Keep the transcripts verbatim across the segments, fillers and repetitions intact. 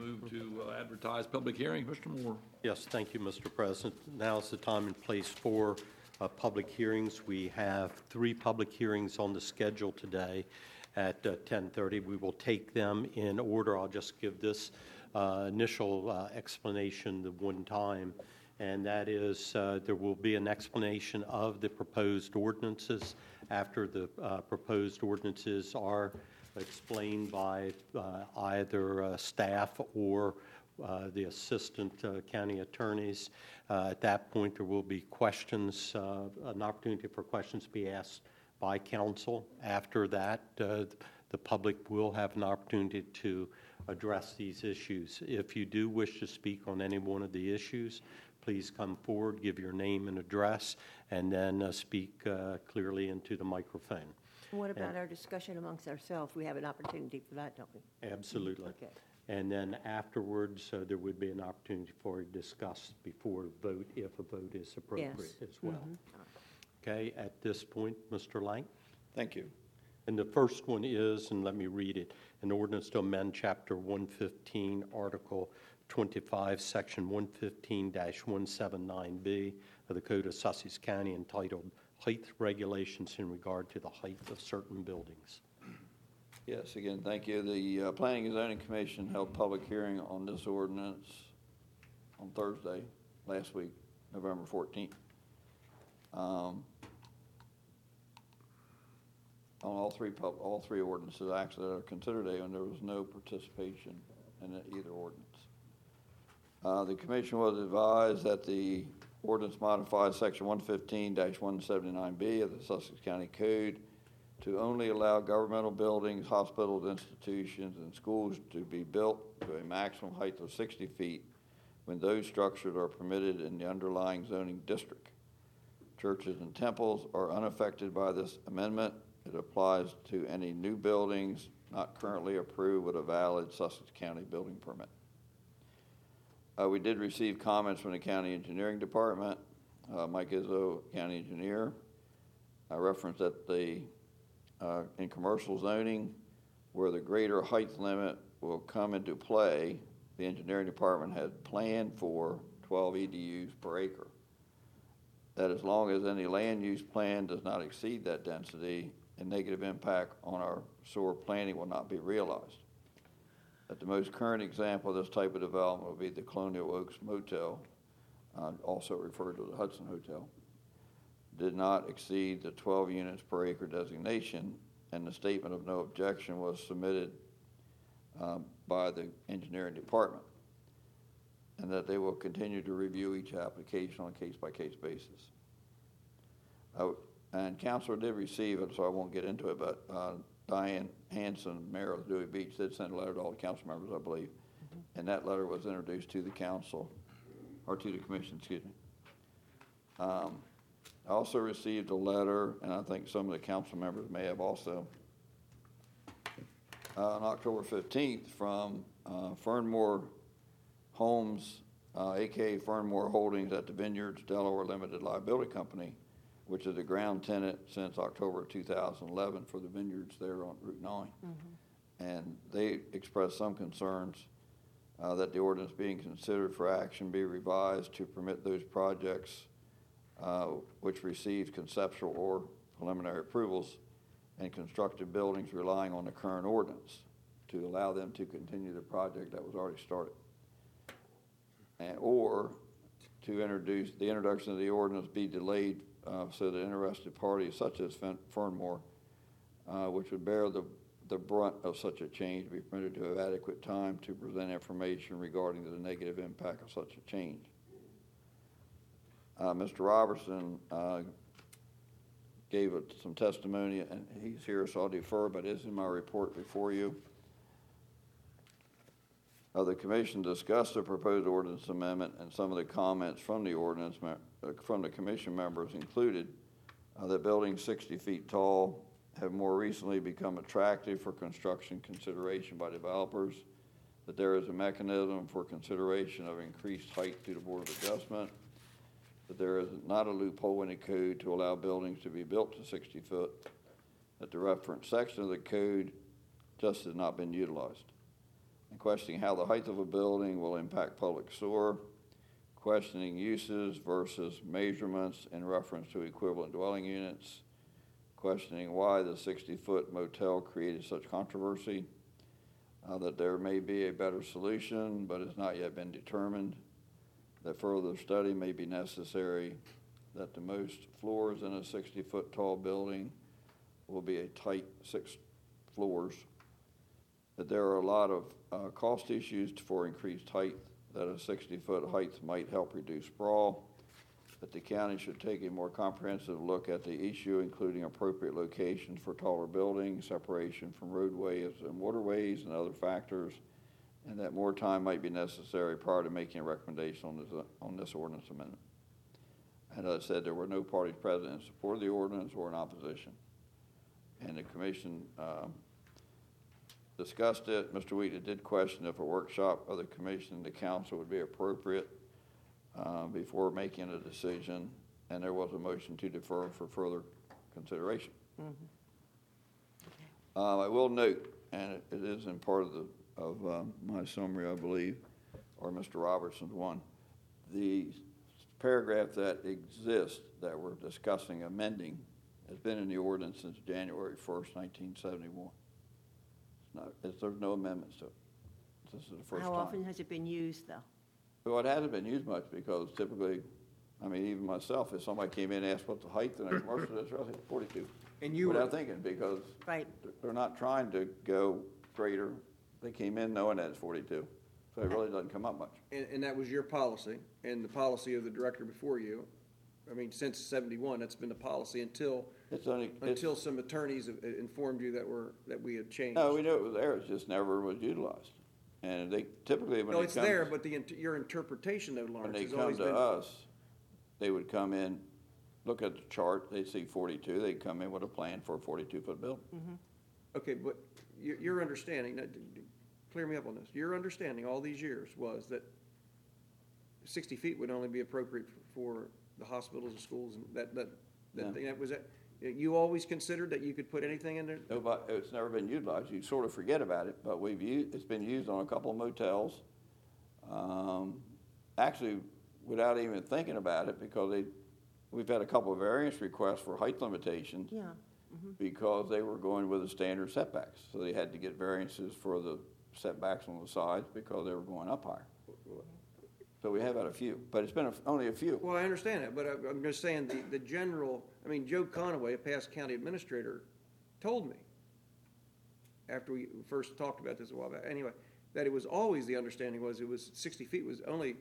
move to uh, advertise public hearings. Mister Moore. Yes, thank you, Mister President. Now is the time and place for uh, public hearings. We have three public hearings on the schedule today at uh, ten thirty. We will take them in order. I'll just give this uh, initial uh, explanation the one time, and that is uh, there will be an explanation of the proposed ordinances after the uh, proposed ordinances are explained by uh, either uh, staff or uh, the assistant uh, county attorneys. Uh, at that point, there will be questions, uh, an opportunity for questions to be asked by council. After that, uh, the public will have an opportunity to address these issues. If you do wish to speak on any one of the issues, please come forward, give your name and address, and then uh, speak uh, clearly into the microphone. What about And- our discussion amongst ourselves? We have an opportunity for that, don't we? Absolutely. Okay. And then afterwards, uh, there would be an opportunity for a discuss before a vote, if a vote is appropriate Yes. as well. Okay, at this point, Mister Lang. Thank you. And the first one is, and let me read it, an ordinance to amend Chapter one fifteen, Article twenty-five, Section one fifteen dash one seventy-nine B of the Code of Sussex County entitled Height Regulations in Regard to the Height of Certain Buildings. Yes, again, thank you. The uh, Planning and Zoning Commission held public hearing on this ordinance on Thursday, last week, November fourteenth. Um, on all three pub, all three ordinances actually that are considered today, and there was no participation in either ordinance. Uh, the commission was advised that the ordinance modifies Section one fifteen dash one seventy-nine B of the Sussex County Code to only allow governmental buildings, hospitals, institutions, and schools to be built to a maximum height of sixty feet when those structures are permitted in the underlying zoning district. Churches and temples are unaffected by this amendment. It applies to any new buildings not currently approved with a valid Sussex County building permit. Uh, we did receive comments from the County Engineering Department. Uh, Mike Izzo, County Engineer, I referenced that the uh, in commercial zoning, where the greater height limit will come into play, the Engineering Department had planned for twelve E D Us per acre. That as long as any land use plan does not exceed that density, a negative impact on our sewer planning will not be realized. That the most current example of this type of development will be the Colonial Oaks Motel, uh, also referred to as the Hudson Hotel, did not exceed the twelve units per acre designation, and the statement of no objection was submitted um, by the engineering department, and that they will continue to review each application on a case-by-case basis. Uh, and Councilor did receive it, so I won't get into it, but uh, Diane Hanson, Mayor of Dewey Beach, did send a letter to all the council members, I believe, mm-hmm. and that letter was introduced to the council, or to the commission, excuse me. Um, I also received a letter, and I think some of the council members may have also, uh, on October fifteenth from uh, Fernmore Homes, uh, a k a. Fernmore Holdings at the Vineyards Delaware Limited Liability Company, which is the ground tenant since October of two thousand eleven for the vineyards there on Route nine. Mm-hmm. And they expressed some concerns uh, that the ordinance being considered for action be revised to permit those projects uh, which received conceptual or preliminary approvals and constructed buildings relying on the current ordinance to allow them to continue the project that was already started. And, or to introduce the introduction of the ordinance be delayed uh, so that interested parties such as Fernmore, uh, which would bear the, the brunt of such a change, be permitted to have adequate time to present information regarding the negative impact of such a change. Uh, Mister Robertson uh, gave it some testimony, and he's here, so I'll defer, but it's in my report before you. Uh, the commission discussed the proposed ordinance amendment, and some of the comments from the ordinance uh, from the commission members included uh, that buildings sixty feet tall have more recently become attractive for construction consideration by developers, that there is a mechanism for consideration of increased height through the Board of Adjustment, that there is not a loophole in the code to allow buildings to be built to sixty foot, that the reference section of the code just has not been utilized, questioning how the height of a building will impact public sewer, questioning uses versus measurements in reference to equivalent dwelling units, questioning why the sixty-foot motel created such controversy, uh, that there may be a better solution but has not yet been determined, that further study may be necessary, that the most floors in a sixty-foot tall building will be a tight six floors, that there are a lot of uh, cost issues for increased height, that a sixty-foot height might help reduce sprawl, that the county should take a more comprehensive look at the issue, including appropriate locations for taller buildings, separation from roadways and waterways and other factors, and that more time might be necessary prior to making a recommendation on this, on this ordinance amendment. And as I said, there were no parties present in support of the ordinance or in opposition. And the commission um, discussed it. Mister Wheatley did question if a workshop of the commission and the council would be appropriate uh, before making a decision, and there was a motion to defer for further consideration. Mm-hmm. Uh, I will note, and it, it is in part of the of um, my summary, I believe, or Mister Robertson's one, the paragraph that exists that we're discussing amending has been in the ordinance since January first, nineteen seventy-one. It's not, it's, there's no amendments to it. This is the first How time. often has it been used, though? Well, it hasn't been used much because typically, I mean, even myself, if somebody came in and asked what the height in a commercial is, I say forty-two. And you Without were, thinking, because Right. they're not trying to go greater. They came in knowing that it's forty-two, so it really doesn't come up much. and, and that was your policy, and the policy of the director before you. I mean, since seventy-one, that's been the policy until, It's only, it's, until some attorneys have- informed you that were, that we had changed. no, we knew it was there, it just never was utilized. And they typically, when No, they it's come, there, but the, int- your interpretation though, when Lawrence, they has come always to been. us, they would come in, look at the chart, they'd see forty-two, they'd come in with a plan for a forty-two foot building. Okay, but your, your understanding, now, d- d- clear me up on this, your understanding all these years was that sixty feet would only be appropriate for the hospitals and schools, and that, that, that, Yeah. thing, that was that, you always considered that you could put anything in there? Nobody, it's never been utilized. You sort of forget about it, but we've used, it's been used on a couple of motels. Um, actually, without even thinking about it, because they, we've had a couple of variance requests for height limitations Yeah. because they were going with the standard setbacks. So they had to get variances for the setbacks on the sides because they were going up higher. So we have had a few, but it's been a, only a few. Well, I understand that, but I- I'm just saying the, the general, I mean, Joe Conaway, a past county administrator, told me, after we first talked about this a while back, anyway, that it was always, the understanding was it was sixty feet was only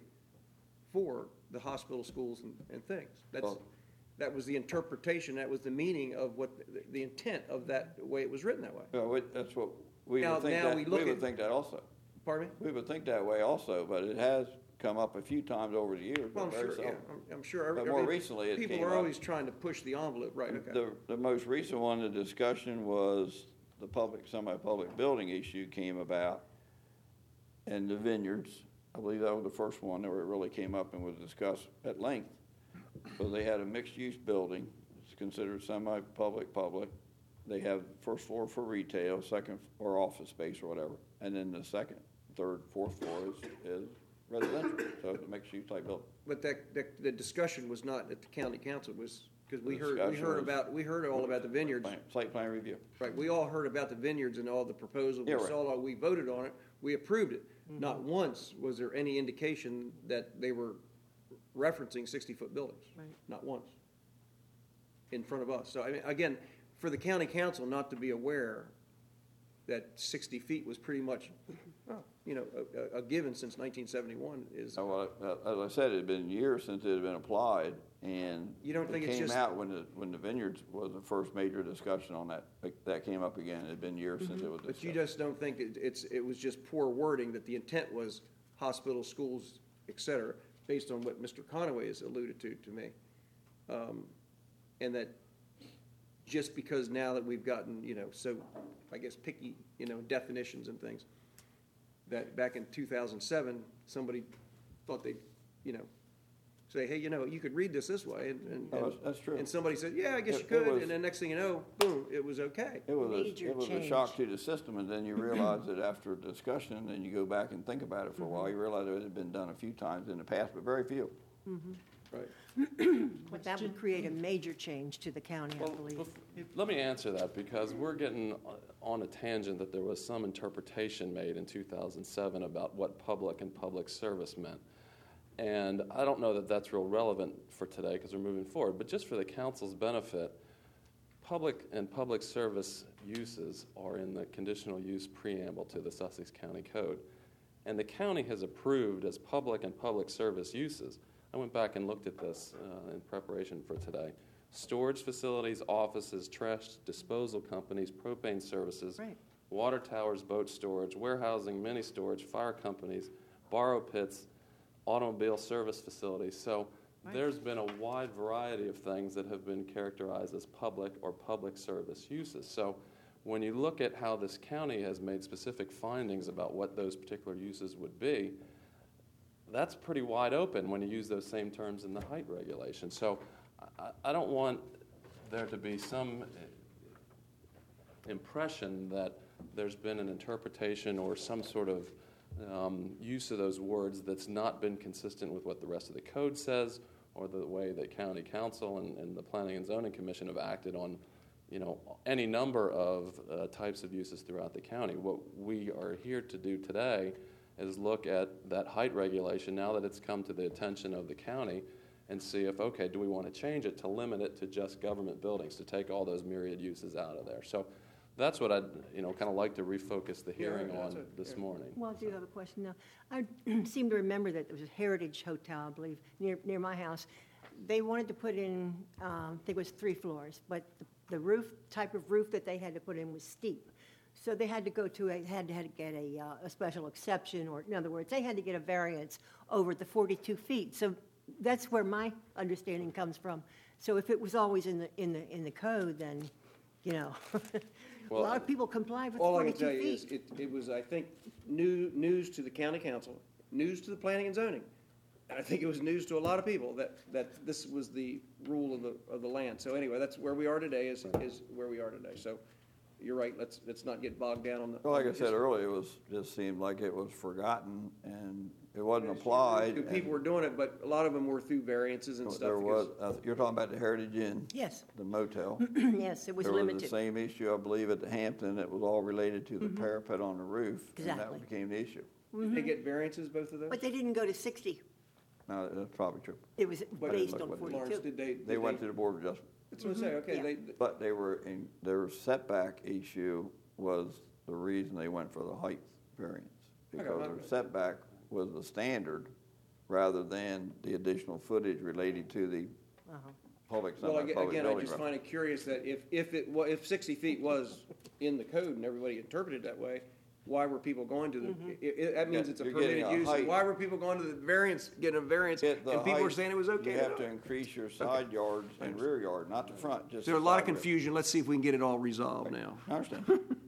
for the hospital, schools, and, and things. That's, Well- that was the interpretation, that was the meaning of what, the, the intent of that, the way it was written that way. Well, we- that's what, we Now- would think now that, we we look would at- think that also. Pardon me? We would think that way also, but it has come up a few times over the years, Well, but I'm very sure, yeah, seldom. I'm, I'm sure. But every- more recently, it People came are up. always trying to push the envelope, right, okay. The, the most recent one, the discussion was the public, semi-public building issue came about, and the vineyards, I believe that was the first one where it really came up and was discussed at length. So they had a mixed-use building, it's considered semi-public, public. They have first floor for retail, second, or office space or whatever, and then the second, third, fourth floor is, is residential, so it's a mixed-use type building. But that, that, the discussion was not at the county council, it was, because we The heard, we discussion heard was- about, we heard all about the vineyards. Plan- Site plan review. Right, we all heard about the vineyards and all the proposals, we Yeah, right. saw it, we voted on it, we approved it. Not once was there any indication that they were referencing sixty-foot buildings. Right. Not once. In front of us. So, I mean, again, for the county council not to be aware that sixty feet was pretty much, you know, a, a- a given since nineteen seventy-one is, Uh, Well, uh, as I said, it had been years since it had been applied, and You don't think it it's came just- out when the, when the vineyards was the first major discussion on that. Like, that came up again. It had been years since it was but you discussed. just don't think it- it's, it was just poor wording, that the intent was hospitals, schools, et cetera, based on what Mister Conaway has alluded to, to me. Um, And that just because now that we've gotten, you know, so, I guess, picky, you know, definitions and things, that back in two thousand seven, somebody thought they, you know, say, hey, you know, you could read this this way, and, and, Oh, that's- that's true. And somebody said, yeah, I guess It- you it could, was- and then next thing you know, boom, it was okay. It was, Major a, it was a change. shock to the system, and then you realize that after discussion, and you go back and think about it for a while, you realize it had been done a few times in the past, but very few. Right. But that would create a major change to the county, I Well, believe. bef- let me answer that, because we're getting on a tangent that there was some interpretation made in two thousand seven about what public and public service meant. And I don't know that that's real relevant for today because we're moving forward, but just for the council's benefit, public and public service uses are in the conditional use preamble to the Sussex County Code. And the county has approved as public and public service uses. I went back and looked at this uh, in preparation for today. Storage facilities, offices, trash disposal companies, propane services, Right. water towers, boat storage, warehousing, mini storage, fire companies, borrow pits, automobile service facilities. So Right. there's been a wide variety of things that have been characterized as public or public service uses. So when you look at how this county has made specific findings about what those particular uses would be, that's pretty wide open when you use those same terms in the height regulation. So I, I don't want there to be some impression that there's been an interpretation or some sort of um, use of those words that's not been consistent with what the rest of the code says or the way that county council and, and the Planning and Zoning Commission have acted on, you know, any number of uh, types of uses throughout the county. What we are here to do today is look at that height regulation now that it's come to the attention of the county and see if, okay, do we want to change it to limit it to just government buildings, to take all those myriad uses out of there. So that's what I'd, you know, kind of like to refocus the hearing Yeah, that's on it, this yeah. morning. Well, I do have a question now. I seem to remember that there was a Heritage Hotel, I believe, near, near my house. They wanted to put in, um, I think it was three floors, but the, the roof, type of roof that they had to put in was steep. So they had to go to, a had to, had to get a, uh, a special exception, or in other words, they had to get a variance over the forty-two feet. So that's where my understanding comes from. So if it was always in the, in the, in the code, then, you know, a Well, lot of people comply with All I can tell forty-two you is, feet. it, it was, I think, new, news to the county council, news to the planning and zoning. And I think it was news to a lot of people that, that this was the rule of the, of the land. So anyway, that's where we are today, is, is where we are today. So you're right, let's, let's not get bogged down on the. Well, like I said earlier, it was, just seemed like it was forgotten, and it wasn't applied. People and were doing it, but a lot of them were through variances and stuff. There was, because- uh, you're talking about the Heritage Inn, Yes, the motel. yes, it was There was the limited. same issue, I believe, at the Hampton. It was all related to the parapet on the roof. And Exactly. that became the issue. Did they get variances, both of those? But they didn't go to sixty. No, that's probably true. It was But- based Look on what it is. Lawrence, forty-two. did they? did They went to the Board of Adjustment. That's what I say, okay, Yeah. they, But they were, in their setback issue was the reason they went for the height variance. Okay, Because okay. their setback was the standard rather than the additional footage related to the Uh-huh. public, well, aga- semi-public again, I building. just find it curious that if, if it, wa- if sixty feet was in the code and everybody interpreted it that way, why were people going to the, i- i- that means Yeah, it's a you're getting permitted a use. height. Why were people going to the variance, getting a variance, and Get the people were height, saying it was okay You to have do to it? increase your side yards and rear yard, not the front, just. So there the a lot of side yard. confusion, let's see if we can get it all resolved now. I understand.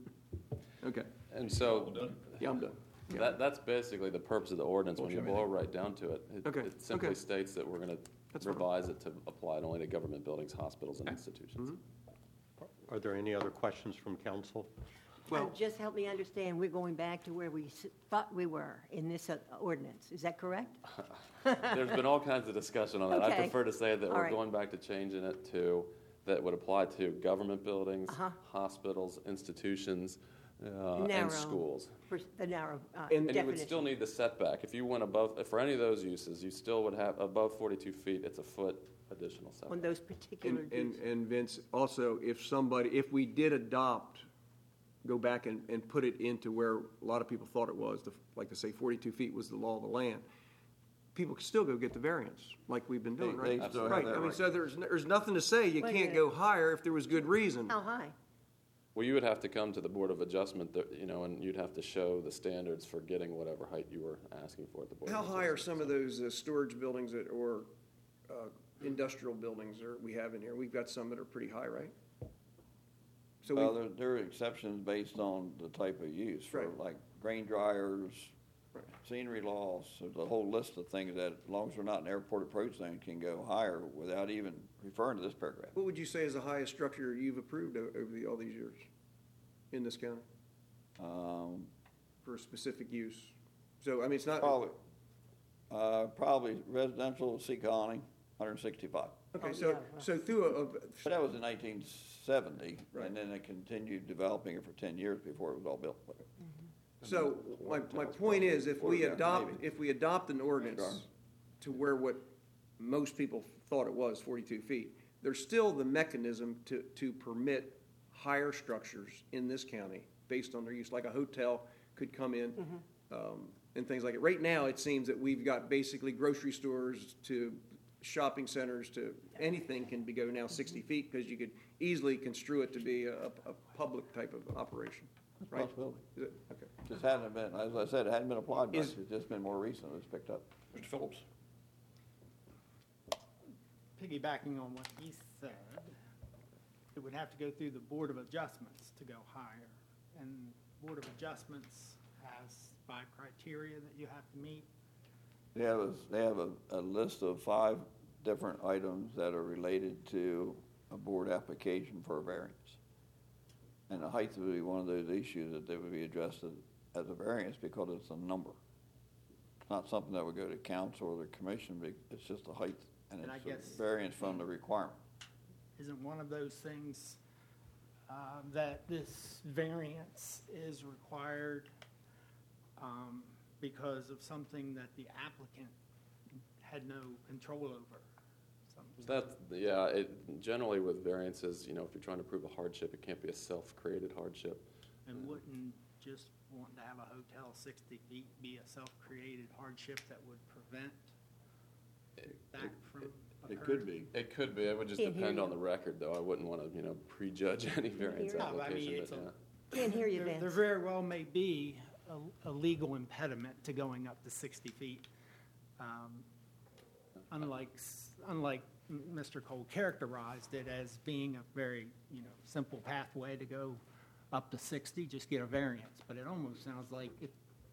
Okay, And so yeah, I'm done. Yeah. that, that's basically the purpose of the ordinance. When you boil right down to it, it, Okay, it simply okay. states that we're going That's to fine. revise it to apply it only to government buildings, hospitals, and institutions. Are there any other questions from council? Well- Uh, Just help me understand, we're going back to where we s- thought we were in this uh, ordinance. Is that correct? There's been all kinds of discussion on that. I Okay. prefer to say that All we're right. going back to changing it to, that would apply to government buildings, Uh-huh. hospitals, institutions, uh, Narrow. and schools. For the narrow uh, And- And you would still definition. need the setback. If you went above, for any of those uses, you still would have, above forty-two feet, it's a foot additional On setback. those particular And, and, uses. and Vince, also, if somebody, if we did adopt, go back and, and put it into where a lot of people thought it was, the- like to say forty-two feet was the law of the land, people could still go get the variance, like we've been doing, They- right? they still have Right, that I mean, right. so there's, there's nothing to say you Wait a can't minute. go higher if there was good reason. How high? Well, you would have to come to the Board of Adjustment, that, you know, and you'd have to show the standards for getting whatever height you were asking for at the Board of How Adjustment. high are some of those uh, storage buildings that, or uh, industrial buildings that we have in here? We've got some that are pretty high, right? So Well, we, there, there are exceptions based on the type of use, for Right. like grain dryers, Right. scenery laws, there's a whole list of things that, as long as they're not in airport approach zone, can go higher without even referring to this paragraph. What would you say is the highest structure you've approved o- over the, all these years in this county Um, for a specific use? So, I mean, it's not. Probably, uh, probably residential, Sea Colony, one hundred sixty-five. Okay, Oh, so, yeah. so through a, But that was in nineteen seventy, Right. and then they continued developing it for ten years before it was all built. so my, my point is, if we Photograph, adopt, maybe. if we adopt an ordinance Sure. to where what most people thought it was, forty-two feet, there's still the mechanism to, to permit higher structures in this county based on their use, like a hotel could come in, um, and things like it. Right now, it seems that we've got basically grocery stores to shopping centers to, anything can be go now sixty feet, because you could easily construe it to be a, a public type of operation, right? Possibility. Is it? Okay. Just hadn't been, as I said, it hadn't been applied much, Is- it's just been more recent, it's picked up. Mister Phillips? Piggybacking on what he said, it would have to go through the Board of Adjustments to go higher. And Board of Adjustments has five criteria that you have to meet. They have a, they have a, a list of five different items that are related to a board application for a variance. And the height would be one of those issues that they would be addressed as, as a variance because it's a number. It's not something that would go to council or the commission, but it's just a height, and And I it's guess- a variance from the requirement. Isn't one of those things uh, that this variance is required um, because of something that the applicant had no control over? Something- That's, yeah, it, generally with variances, you know, if you're trying to prove a hardship, it can't be a self-created hardship. And wouldn't just wanting to have a hotel sixty feet be a self-created hardship that would prevent It- that it- from It occurring? could be. It could be, it would just Can't hear depend on you. the record, though. I wouldn't want to, you know, prejudge any variance hear you? No, I mean, application, it's but a- yeah. Can't hear you, There- There Vince. very well may be a, a legal impediment to going up to sixty feet. Um, Unlike, s- unlike M- Mister Cole characterized it as being a very, you know, simple pathway to go up to sixty, just get a variance. But it almost sounds like, if,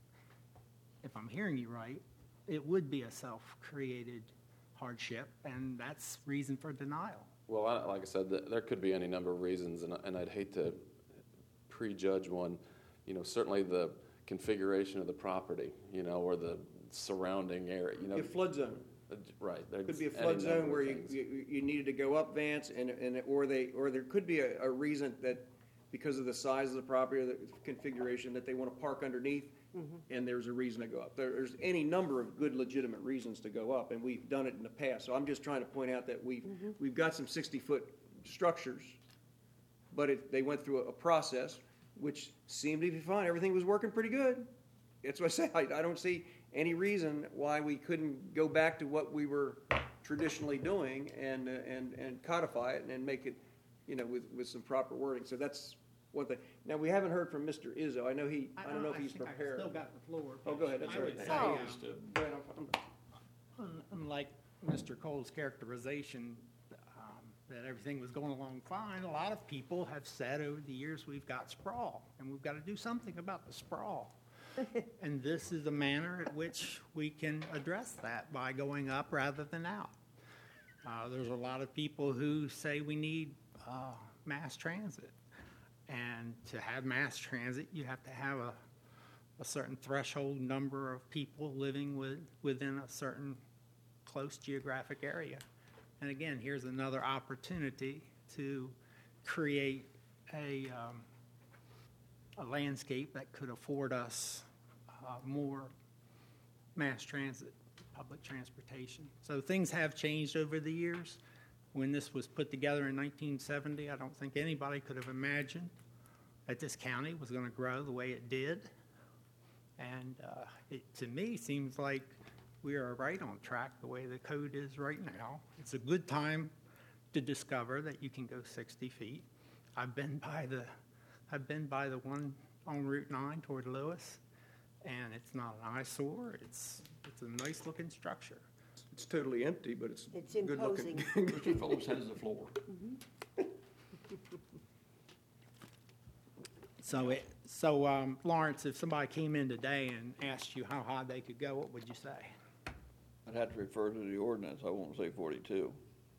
if I'm hearing you right, it would be a self-created hardship, and that's reason for denial. Well, I, like I said, th- there could be any number of reasons, and, I- and I'd hate to prejudge one. You know, certainly the configuration of the property, you know, or the surrounding area, you know. A flood zone. uh, Right. there's Could be a any flood number zone of where you, things. you, you needed to go up, Vance, and, and, or they, or there could be a, a reason that, because of the size of the property or the configuration, that they want to park underneath, and there's a reason to go up. There- There's any number of good legitimate reasons to go up, and we've done it in the past. So I'm just trying to point out that we've, we've got some sixty-foot structures, but it, they went through a, a process which seemed to be fine. Everything was working pretty good. That's what I say. I, I don't see any reason why we couldn't go back to what we were traditionally doing and, uh, and, and codify it and then make it, you know, with, with some proper wording. So that's one thing. Now, we haven't heard from Mister Izzo. I know he, I don't know if he's think prepared. I still got the floor. Oh, go ahead. That's I all would right. say, Oh. um, Go ahead, I'm- I'm- Un- Unlike Mister Cole's characterization um, that everything was going along fine, a lot of people have said over the years, we've got sprawl, and we've got to do something about the sprawl. And this is the manner at which we can address that, by going up rather than out. Uh, There's a lot of people who say we need uh, mass transit. And to have mass transit, you have to have a a certain threshold number of people living with, within a certain close geographic area. And again, here's another opportunity to create a, um, a landscape that could afford us uh, more mass transit, public transportation. So things have changed over the years. When this was put together in nineteen seventy, I don't think anybody could have imagined that this county was going to grow the way it did. And uh, it, to me, seems like we are right on track the way the code is right now. It's a good time to discover that you can go sixty feet. I've been by the, I've been by the one on Route nine toward Lewis, and it's not an eyesore. It's, it's a nice-looking structure. It's totally empty, but it's It's good looking. imposing. Mister Phillips has the floor. So, it, so um, Lawrence, if somebody came in today and asked you how high they could go, what would you say? I'd have to refer to the ordinance, I won't say forty-two.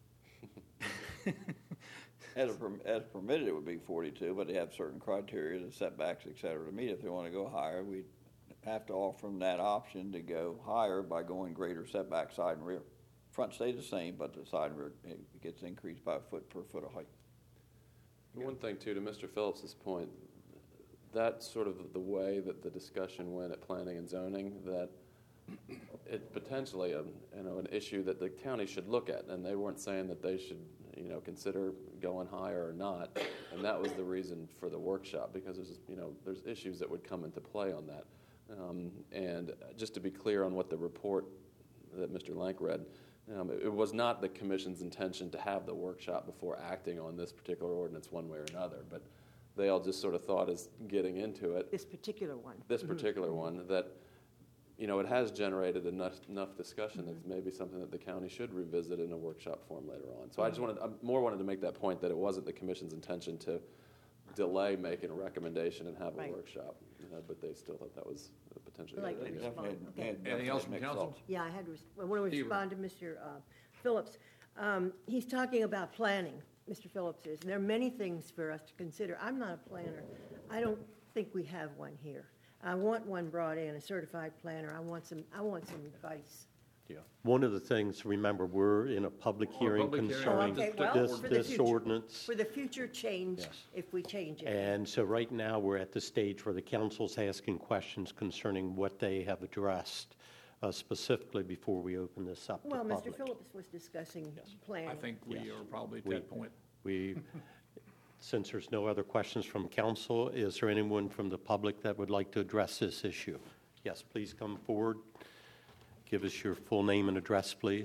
As a perm- as permitted, it would be forty-two, but they have certain criteria, the setbacks, et cetera, to meet. If they want to go higher, we'd have to offer them that option to go higher by going greater setback side and rear. Front stays the same, but the side and rear, it gets increased by a foot per foot of height. One thing, too, to Mister Phillips's point, that's sort of the way that the discussion went at planning and zoning, that it's potentially a, you know, an issue that the county should look at, and they weren't saying that they should, you know, consider going higher or not, and that was the reason for the workshop, because there's, you know, there's issues that would come into play on that. Um, and just to be clear on what the report that Mister Lank read, um, it, it was not the commission's intention to have the workshop before acting on this particular ordinance one way or another, but they all just sort of thought as getting into it, This particular one. this particular one, that, you know, it has generated enough, enough discussion that it's maybe something that the county should revisit in a workshop form later on. So I just wanted, I more wanted to make that point, that it wasn't the commission's intention to delay making a recommendation and have a Right. workshop, you know, but they still thought that was a potentially Like good to idea. respond. Definitely Okay. had- Anything definitely else had from mixed council? thoughts. Yeah, I had to, res- I want to Steve. respond to Mister uh, Phillips. Um, He's talking about planning, Mister Phillips is, and there are many things for us to consider. I'm not a planner. I don't think we have one here. I want one brought in, a certified planner. I want some, I want some advice. Yeah. One of the things, remember, we're in a public Or hearing public hearing. Oh, concerning okay, well, this, for the this future. ordinance. For the future change, Yes. if we change it. And so right now, we're at the stage where the council's asking questions concerning what they have addressed uh, specifically before we open this up to Well, public. Mister Phillips was discussing planning. I think we Yes. are probably at We- that point. We, since there's no other questions from council, is there anyone from the public that would like to address this issue? Yes, please come forward. Give us your full name and address, please.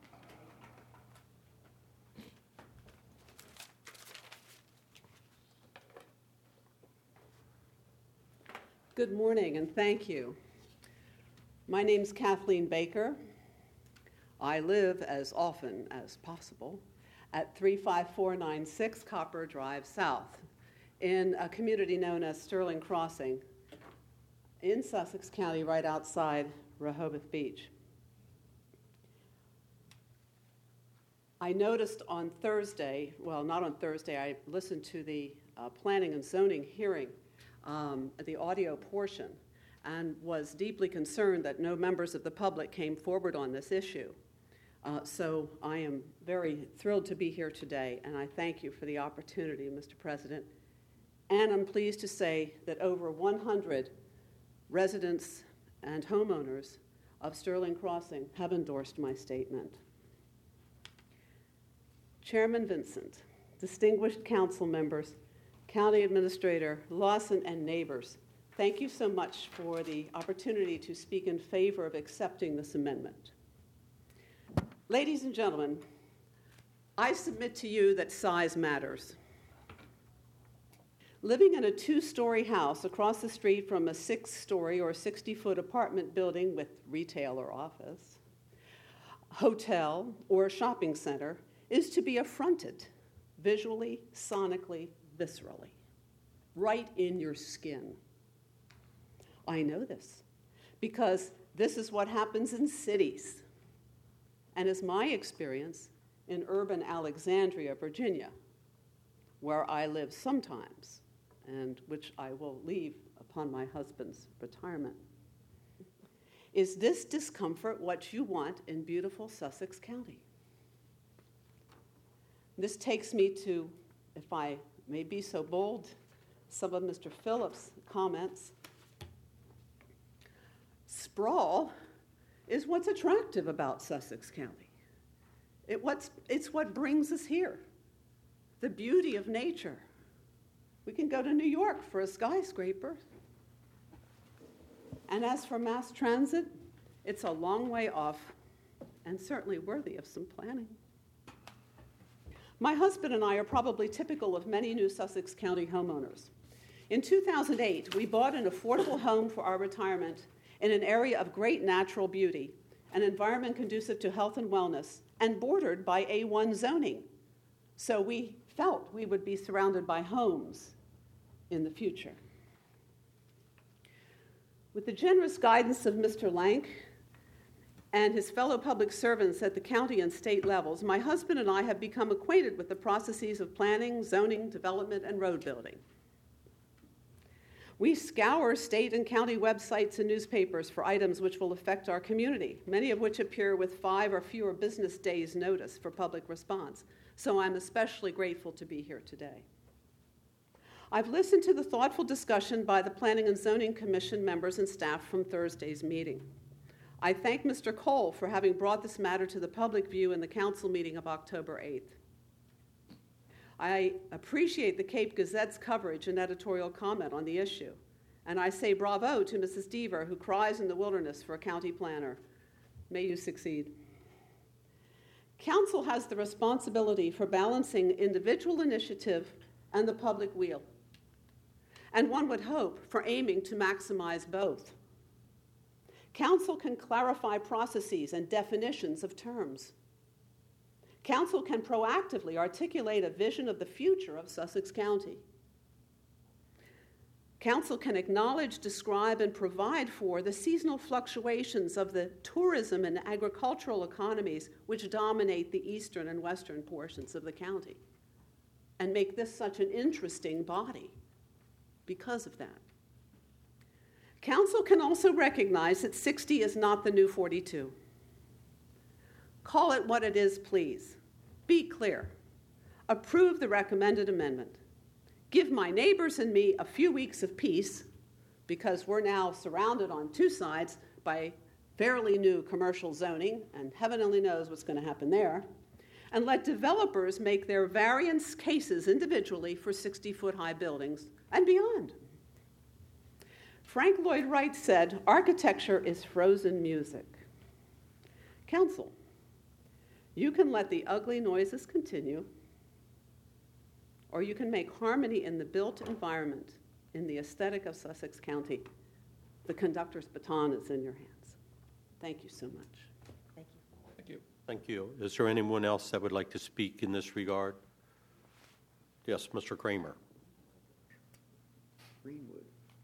Good morning, and thank you. My name's Kathleen Baker. I live as often as possible at three five four nine six Copper Drive South in a community known as Sterling Crossing in Sussex County, right outside Rehoboth Beach. I noticed on Thursday, well, not on Thursday, I listened to the uh, planning and zoning hearing, um, the audio portion, and was deeply concerned that no members of the public came forward on this issue. Uh, so I am very thrilled to be here today, and I thank you for the opportunity, Mister President. And I'm pleased to say that over one hundred residents and homeowners of Sterling Crossing have endorsed my statement. Chairman Vincent, distinguished council members, County Administrator Lawson, and neighbors, thank you so much for the opportunity to speak in favor of accepting this amendment. Ladies and gentlemen, I submit to you that size matters. Living in a two-story house across the street from a six-story or sixty-foot apartment building with retail or office, hotel, or shopping center is to be affronted visually, sonically, viscerally, right in your skin. I know this because this is what happens in cities, and is my experience in urban Alexandria, Virginia, where I live sometimes, and which I will leave upon my husband's retirement. Is this discomfort what you want in beautiful Sussex County? This takes me to, if I may be so bold, some of Mister Phillips' comments. Sprawl is what's attractive about Sussex County. It what's, it's what brings us here, the beauty of nature. We can go to New York for a skyscraper. And as for mass transit, it's a long way off and certainly worthy of some planning. My husband and I are probably typical of many new Sussex County homeowners. In two thousand eight, we bought an affordable home for our retirement in an area of great natural beauty, an environment conducive to health and wellness, and bordered by A one zoning. So we felt we would be surrounded by homes in the future. With the generous guidance of Mister Lank and his fellow public servants at the county and state levels, my husband and I have become acquainted with the processes of planning, zoning, development, and road building. We scour state and county websites and newspapers for items which will affect our community, many of which appear with five or fewer business days' notice for public response. So I'm especially grateful to be here today. I've listened to the thoughtful discussion by the Planning and Zoning Commission members and staff from Thursday's meeting. I thank Mister Cole for having brought this matter to the public view in the council meeting of October eighth. I appreciate the Cape Gazette's coverage and editorial comment on the issue, and I say bravo to Missus Deaver, who cries in the wilderness for a county planner. May you succeed. Council has the responsibility for balancing individual initiative and the public weal, and one would hope for aiming to maximize both. Council can clarify processes and definitions of terms. Council can proactively articulate a vision of the future of Sussex County. Council can acknowledge, describe, and provide for the seasonal fluctuations of the tourism and agricultural economies which dominate the eastern and western portions of the county, and make this such an interesting body because of that. Council can also recognize that sixty is not the new forty-two. Call it what it is, please. Be clear. Approve the recommended amendment. Give my neighbors and me a few weeks of peace, because we're now surrounded on two sides by fairly new commercial zoning, and heaven only knows what's going to happen there, and let developers make their variance cases individually for sixty-foot-high buildings and beyond. Frank Lloyd Wright said, "Architecture is frozen music." Council, you can let the ugly noises continue, or you can make harmony in the built environment, in the aesthetic of Sussex County. The conductor's baton is in your hands. Thank you so much. Thank you. Thank you. Thank you. Is there anyone else that would like to speak in this regard? Yes, Mister Kramer. Greenwood.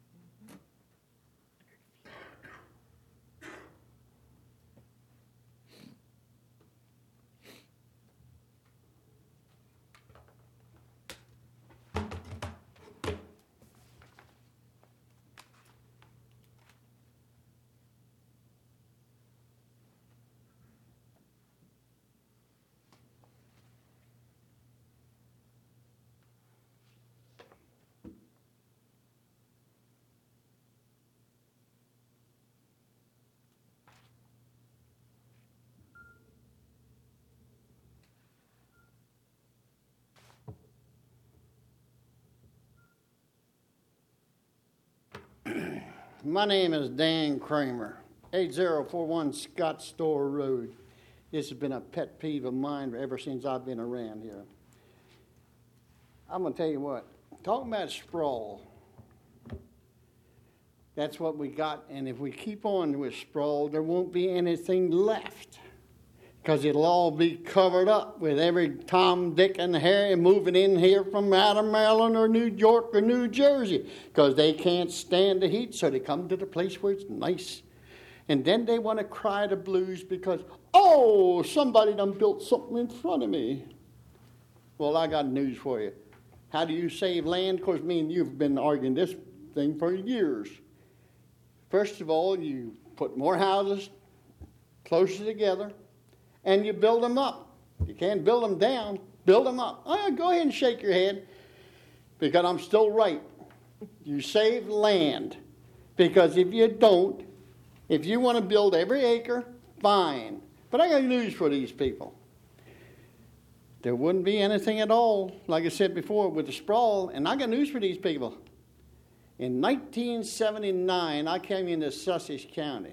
My name is Dan Kramer, eight zero four one Scott Store Road. This has been a pet peeve of mine ever since I've been around here. I'm going to tell you what, talking about sprawl, that's what we got, and if we keep on with sprawl, there won't be anything left, because it'll all be covered up with every Tom, Dick, and Harry moving in here from out of Maryland or New York or New Jersey, because they can't stand the heat, so they come to the place where it's nice. And then they want to cry the blues because, oh, somebody done built something in front of me. Well, I got news for you. How do you save land? Of course, me and you have been arguing this thing for years. First of all, you put more houses closer together, and you build them up. You can't build them down, build them up. Oh, go ahead and shake your head, because I'm still right. You save land, because if you don't, if you want to build every acre, fine. But I got news for these people. There wouldn't be anything at all, like I said before, with the sprawl, and I got news for these people. In nineteen seventy-nine, I came into Sussex County.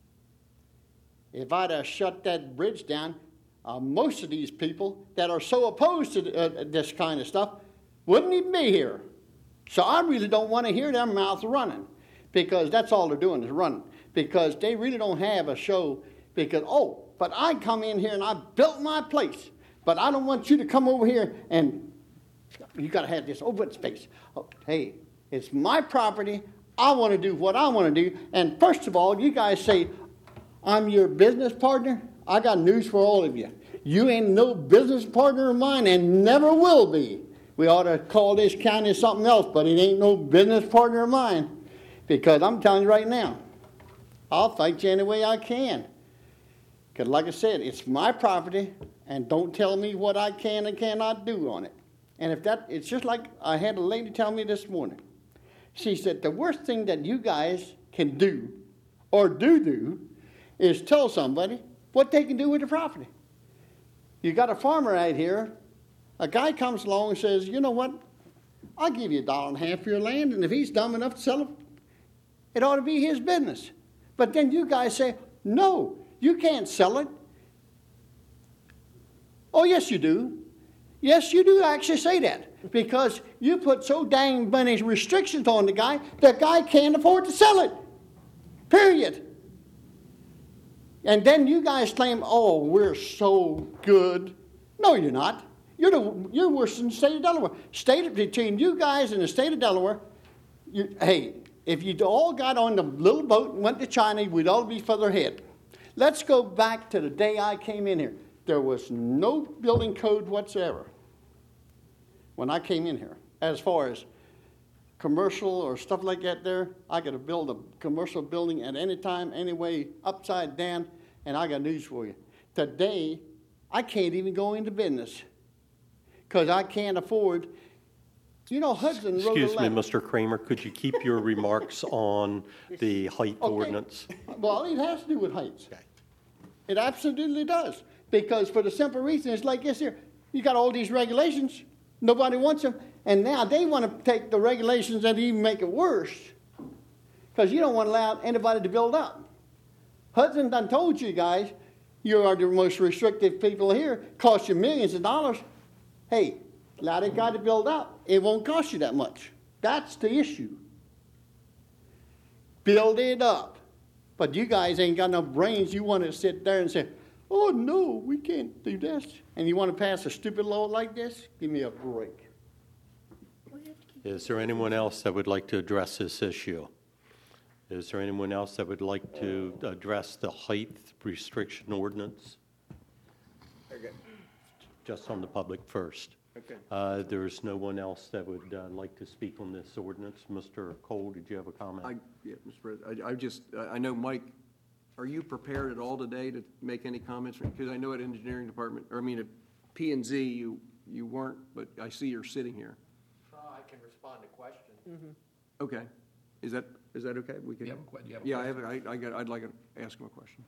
If I'd have shut that bridge down, uh, most of these people that are so opposed to uh, this kind of stuff wouldn't even be here. So I really don't want to hear their mouths running, because that's all they're doing is running, because they really don't have a show, because, oh, but I come in here and I built my place, but I don't want you to come over here and you got to have this open space. Oh, hey, it's my property. I want to do what I want to do. And first of all, you guys say, I'm your business partner. I got news for all of you. You ain't no business partner of mine and never will be. We ought to call this county something else, but it ain't no business partner of mine. Because I'm telling you right now, I'll fight you any way I can. Because like I said, it's my property, and don't tell me what I can and cannot do on it. And if that, it's just like I had a lady tell me this morning. She said the worst thing that you guys can do, or do do, is tell somebody what they can do with the property. You got a farmer out here, a guy comes along and says, you know what, I'll give you a dollar and a half for your land, and if he's dumb enough to sell it, it ought to be his business. But then you guys say, no, you can't sell it. Oh, yes, you do. Yes, you do actually say that, because you put so dang many restrictions on the guy, the guy can't afford to sell it, period. And then you guys claim, oh, we're so good. No, you're not. You're, the, you're worse than the state of Delaware. State, between you guys and the state of Delaware, you, hey, if you all got on the little boat and went to China, we'd all be further ahead. Let's go back to the day I came in here. There was no building code whatsoever when I came in here. As far as commercial or stuff like that there, I could build a commercial building at any time, any way, upside down, and I got news for you. Today, I can't even go into business because I can't afford. You know, Hudson wrote a Excuse me, letter. Mister Kramer, could you keep your remarks on the height Okay. ordinance? Well, it has to do with heights. It absolutely does. Because for the simple reason, it's like this here. You got all these regulations. Nobody wants them. And now they want to take the regulations and even make it worse. Because you don't want to allow anybody to build up. Hudson done told you guys, you are the most restrictive people here. Cost you millions of dollars. Hey, allow that guy to build up. It won't cost you that much. That's the issue. Build it up. But you guys ain't got no brains. You want to sit there and say, oh, no, we can't do this. And you want to pass a stupid law like this? Give me a break. Is there anyone else that would like to address this issue? Is there anyone else that would like to address the height restriction ordinance? Okay. Just on the public first. Okay. Uh, There is no one else that would uh, like to speak on this ordinance. Mister Cole, did you have a comment? I, yeah, Mister President, I, I just, I I know, Mike, are you prepared at all today to make any comments? Because I know at engineering department, or I mean at P and Z, you, you weren't, but I see you're sitting here. I can respond to questions. Okay. Is that, is that okay? We can. You have a que- you have a Yeah, I have, I, I got, I'd like to ask him a question.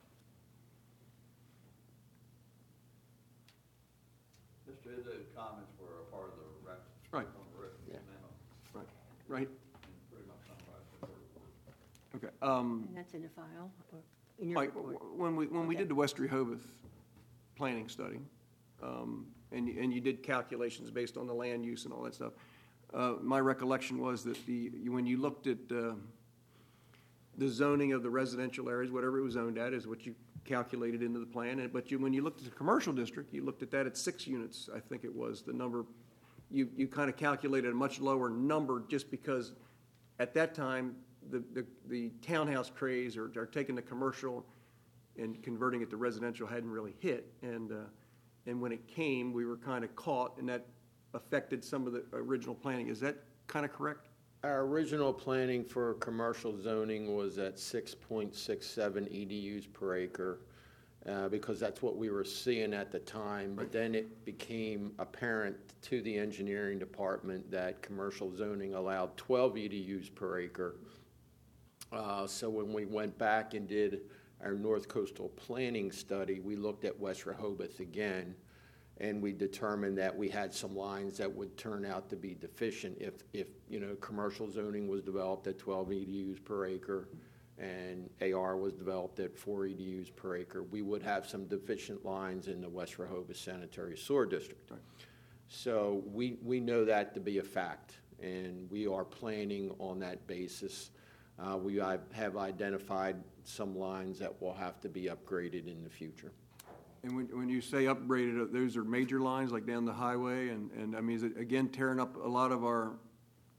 Mister Izzo's comments were a part of the rec. Right. On the written Yeah. memo, Right, right? and pretty much summarized the report. Okay. Um, And that's in the file, or in your Mike, report. w- when we, when we Okay. did the West Rehoboth planning study, um, and, you- and you did calculations based on the land use and all that stuff, uh, my recollection was that the, you- when you looked at uh, the zoning of the residential areas, whatever it was zoned at, is what you calculated into the plan. And- But you, when you looked at the commercial district, you looked at that at six units, I think it was, the number, you, you kind of calculated a much lower number just because at that time, the, the, the townhouse craze or, or taking the commercial and converting it to residential hadn't really hit. And, uh, and when it came, we were kind of caught, and that affected some of the original planning. Is that kind of correct? Our original planning for commercial zoning was at six point six seven E D Us per acre, uh, because that's what we were seeing at the time. But then it became apparent to the engineering department that commercial zoning allowed twelve E D Us per acre. Uh, So when we went back and did our North Coastal Planning Study, we looked at West Rehoboth again, and we determined that we had some lines that would turn out to be deficient if, if, you know, commercial zoning was developed at twelve E D Us per acre and A R was developed at four E D Us per acre. We would have some deficient lines in the West Rehoboth Sanitary Sewer District. Right. So we, we know that to be a fact, and we are planning on that basis. Uh, we have identified some lines that will have to be upgraded in the future. And when, when you say upgraded, uh, those are major lines like down the highway and, and I mean, is it again tearing up a lot of our,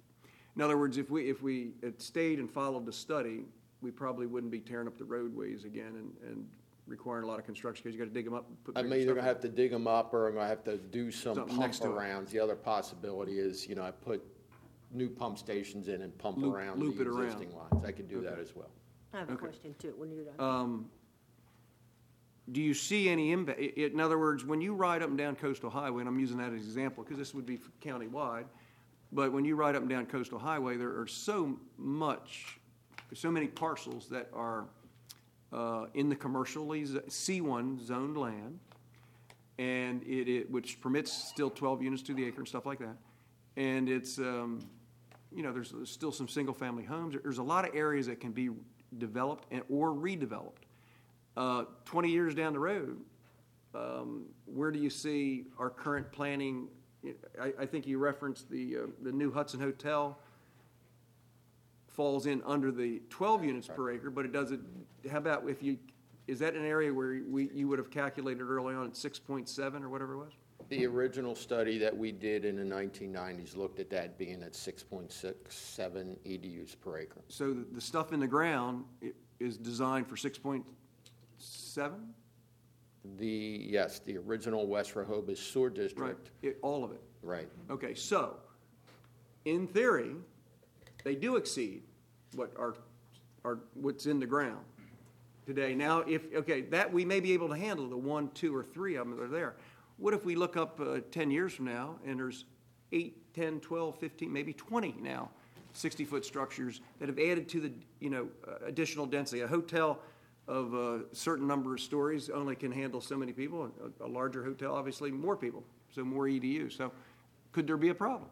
In other words, if we, if we had stayed and followed the study, we probably wouldn't be tearing up the roadways again and, and requiring a lot of construction, because you gotta dig them up and put. I'm bigger either stuff gonna in. have to dig them up, or I'm gonna have to do some Something pump next to it. arounds. The other possibility is, you know, I put new pump stations in and pump Loop- around loop the it around. existing lines. I could do that Okay. as well. I have a Okay. question too, when you're done. Um, do you see any impact? In other words, when you ride up and down Coastal Highway, and I'm using that as an example because this would be countywide, but when you ride up and down Coastal Highway, there are so much, so many parcels that are uh, in the commercially z- C one zoned land, and it, it which permits still twelve units to the acre and stuff like that, and it's um, you know there's, there's still some single family homes. There's a lot of areas that can be developed and or redeveloped. Uh, twenty years down the road, um, where do you see our current planning? I, I think you referenced the, uh, the new Hudson Hotel falls in under the twelve units per acre, but it doesn't, how about if you, is that an area where we, you would have calculated early on at six point seven or whatever it was? The original study that we did in the nineteen nineties looked at that being at six point six seven E D Us per acre. So the, the stuff in the ground i- is designed for six point seven? The, yes, the original West Rehoboth Sewer Right, District. it, all of it. Right. Okay, so, in theory, they do exceed what are, are, what's in the ground today. Now, if, okay, that, we may be able to handle the one, two, or three of them that are there. What if we look up uh, ten years from now, and there's eight, ten, twelve, fifteen, maybe twenty now, sixty-foot structures that have added to the, you know, uh, additional density? A hotel of a certain number of stories only can handle so many people. A, a larger hotel, obviously, more people, so more E D Us. So could there be a problem?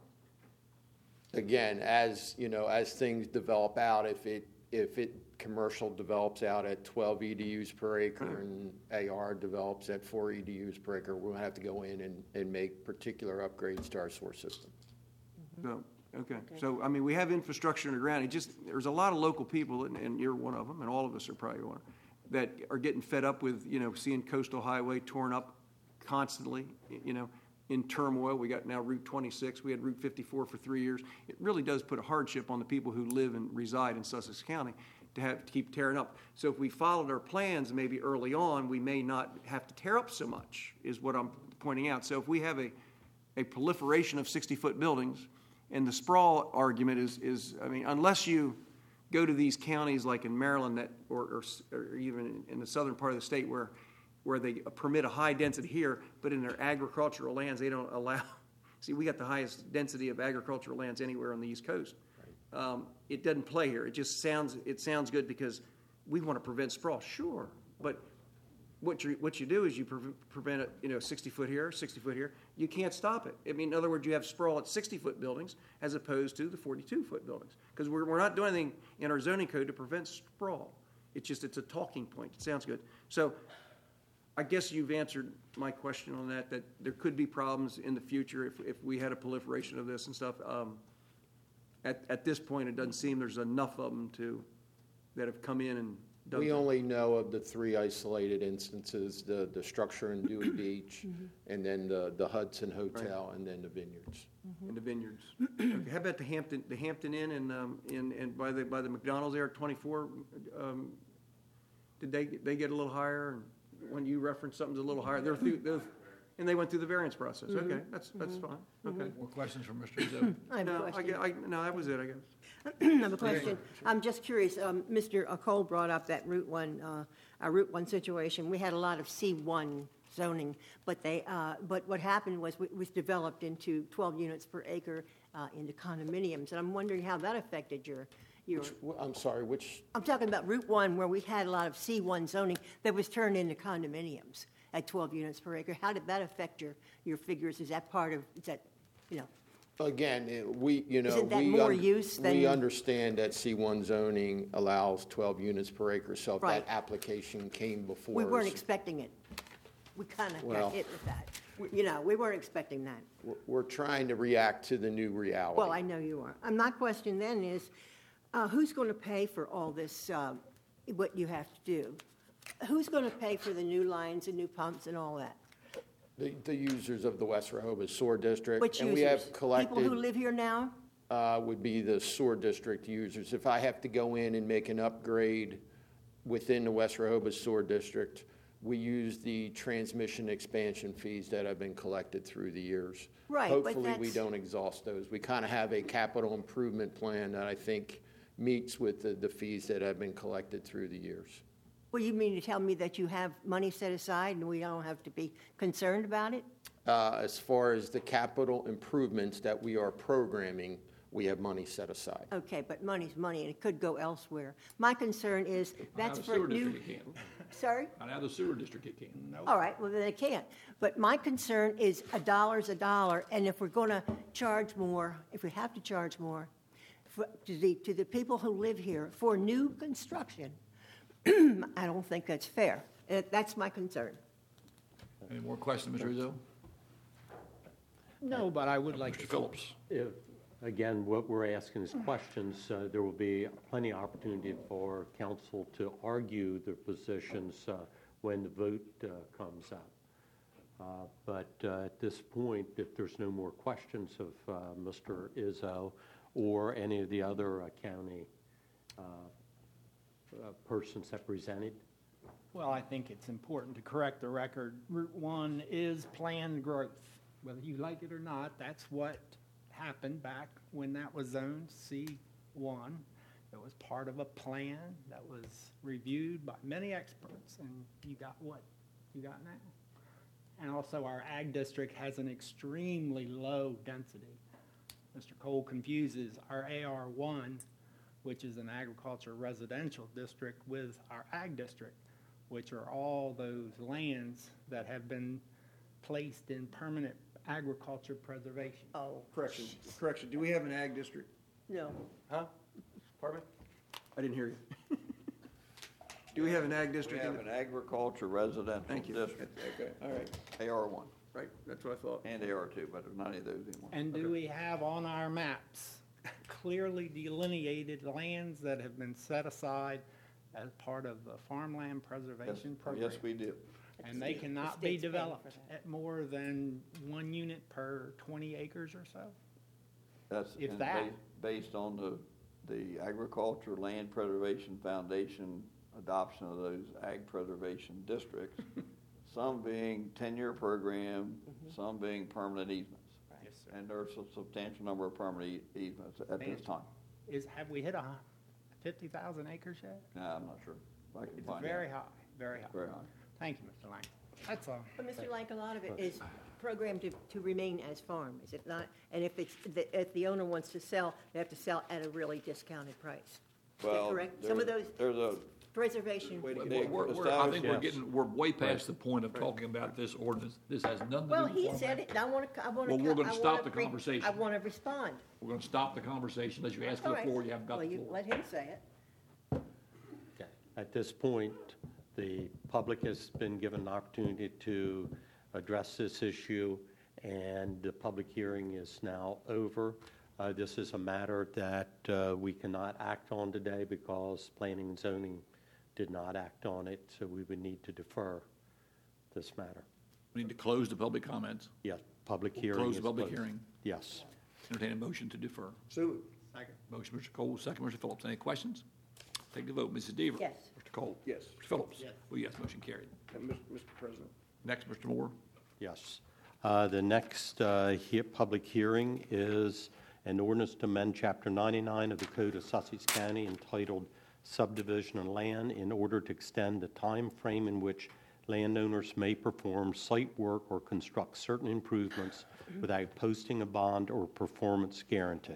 Again, as, you know, as things develop out, if it, if it, commercial develops out at twelve E D Us per acre and A R develops at four E D Us per acre, we'll have to go in and, and make particular upgrades to our source system. So, okay, so, I mean, we have infrastructure in the ground, it just, there's a lot of local people, and, and you're one of them, and all of us are probably one, that are getting fed up with, you know, seeing Coastal Highway torn up constantly, y- you know, in turmoil. We got now Route twenty-six, we had Route fifty-four for three years. It really does put a hardship on the people who live and reside in Sussex County to have, to keep tearing up. So if we followed our plans maybe early on, we may not have to tear up so much, is what I'm pointing out. So if we have a, a proliferation of sixty-foot buildings, and the sprawl argument is, is, I mean, unless you go to these counties like in Maryland that, or, or, or even in the southern part of the state where, where they permit a high density here, but in their agricultural lands, they don't allow, see, we got the highest density of agricultural lands anywhere on the East Coast. Um, it doesn't play here. It just sounds, it sounds good because we want to prevent sprawl, sure, but what you, what you do is you pre- prevent it, you know, sixty foot here, sixty foot here. You can't stop it. I mean, in other words, you have sprawl at sixty foot buildings as opposed to the forty-two foot buildings. Because we're, we're not doing anything in our zoning code to prevent sprawl. It's just, it's a talking point. It sounds good. So I guess you've answered my question on that, that there could be problems in the future if, if we had a proliferation of this and stuff. Um, at, at this point, it doesn't seem there's enough of them to, that have come in and done. We only know of the three isolated instances, the, the structure in Dewey Beach, and then the, the Hudson Hotel, and then the Vineyards. In the vineyards. Okay, how about the Hampton, the Hampton Inn and, um, in, and by the, by the McDonald's there at twenty-four? Um, did they, they get a little higher? And when you referenced something's a little higher, they're through, they're, and they went through the variance process. Okay, that's, that's fine. Okay. More questions from Mister Zoe? I have a No, I, question. get- I, no, that was it, I guess. I have a question. I'm just curious, um, Mister Cole brought up that Route One, uh, our Route One situation. We had a lot of C one zoning, but they, uh, but what happened was it was developed into twelve units per acre uh, into condominiums, and I'm wondering how that affected your, your, Wh- I'm sorry, which, I'm talking about Route One, where we had a lot of C one zoning that was turned into condominiums at twelve units per acre. How did that affect your, your figures? Is that part of, is that, you know? again, it- we, you know, Isn't that we, more un- use than- we understand that C one zoning allows twelve units per acre, so if Right. that application came before We weren't us, expecting it. We kind of Well- got hit with that. We- You know, we weren't expecting that. we're- we're trying to react to the new reality. Well, I know you are. And my question then is, uh, who's going to pay for all this, uh, what you have to do? Who's going to pay for the new lines and new pumps and all that? The, the users of the West Rehoboth Sewer District. Which And we users? have collected. People who live here now? uh, would be the sewer district users. If I have to go in and make an upgrade within the West Rehoboth Sewer District, we use the transmission expansion fees that have been collected through the years. Right, but Hopefully, we that's- don't exhaust those. We kind of have a capital improvement plan that I think meets with the, the fees that have been collected through the years. Well, you mean to tell me that you have money set aside and we don't have to be concerned about it? Uh, As far as the capital improvements that we are programming, we have money set aside. Okay, but money's money and it could go elsewhere. My concern is Not that's out of for sewer new. district it can. Sorry? Not out of the sewer district it can. All right, well, then they can't. But my concern is a dollar's a dollar, and if we're going to charge more, if we have to charge more for, to the, to the people who live here for new construction, I don't think that's fair. Uh, That's my concern. Any more questions, Mister Rizzo? No, but I would like Mister to. Phillips? If, again, what we're asking is questions. Uh, There will be plenty of opportunity for council to argue their positions uh, when the vote uh, comes up. Uh, But uh, at this point, if there's no more questions of uh, Mister Izzo or any of the other uh, county uh, uh, persons that presented, Well, I think it's important to correct the record. Route One is planned growth. Whether you like it or not, that's what happened back when that was zoned C one. It was part of a plan that was reviewed by many experts, and you got what you got now. And also, our ag district has an extremely low density. Mister Cole confuses our A R one, which is an agriculture residential district, with our ag district, which are all those lands that have been placed in permanent agriculture preservation. Oh. Correction, correction, do we have an ag district? No. Huh? Pardon me? I didn't hear you. Do we have an ag We district? in have the- an agriculture residential Thank you. district, Okay, all right, A R one right, that's what I thought. and A R two, but there's not any of those anymore. And do we have on our maps clearly delineated lands that have been set aside as part of the farmland Yes, preservation program? yes, we do. And they The cannot be state's paying for developed that. at more than one unit per twenty acres or so? That's If and that. ba- Based on the, the Agriculture Land Preservation Foundation adoption of those ag preservation districts, some being ten-year program, some being permanent easements. Yes, sir. And there's a substantial number of permanent e- easements at this time. Is, have we hit a fifty thousand acres yet? No, I'm not sure. I can It's find out. very high, very high. Very high. Thank you, Mister Lang. That's all. But Mister Lang, a lot of it is programmed to, to remain as farm, is it not? And if it's, the- if the owner wants to sell, they have to sell at a really discounted price. Is that Well, correct? Some of there- those There's a, preservation, Way to We're- get- we're- we're- I think we're Yes. getting, we're way past the point of talking about this ordinance. This has nothing to do with well, he farmland. said it, and I want to, I want to. Well, we're gonna stop the conversation. I want to respond. We're going to stop the conversation unless you ask for All the right. floor. You haven't got Well, the you floor. let him say it. Okay. At this point, the public has been given an opportunity to address this issue, and the public hearing is now over. Uh, This is a matter that uh, we cannot act on today because Planning and Zoning did not act on it, so we would need to defer this matter. We need to close the public comments. Yes, public We'll hearing Close is the public closed. hearing. Yes. Entertain a motion to defer. So, Second. Motion, Mister Cole, second, Mister Phillips. Any questions? Take the vote. Missus Deaver? Yes. Mister Cole? Yes. Mister Phillips? Yes. Well, yes, motion carried. uh, Mis- Mister President, Next, Mister Moore. Yes. Uh, The next uh, he- public hearing is an ordinance to amend Chapter ninety-nine of the Code of Sussex County entitled Subdivision of Land in order to extend the time frame in which landowners may perform site work or construct certain improvements without posting a bond or performance guarantee.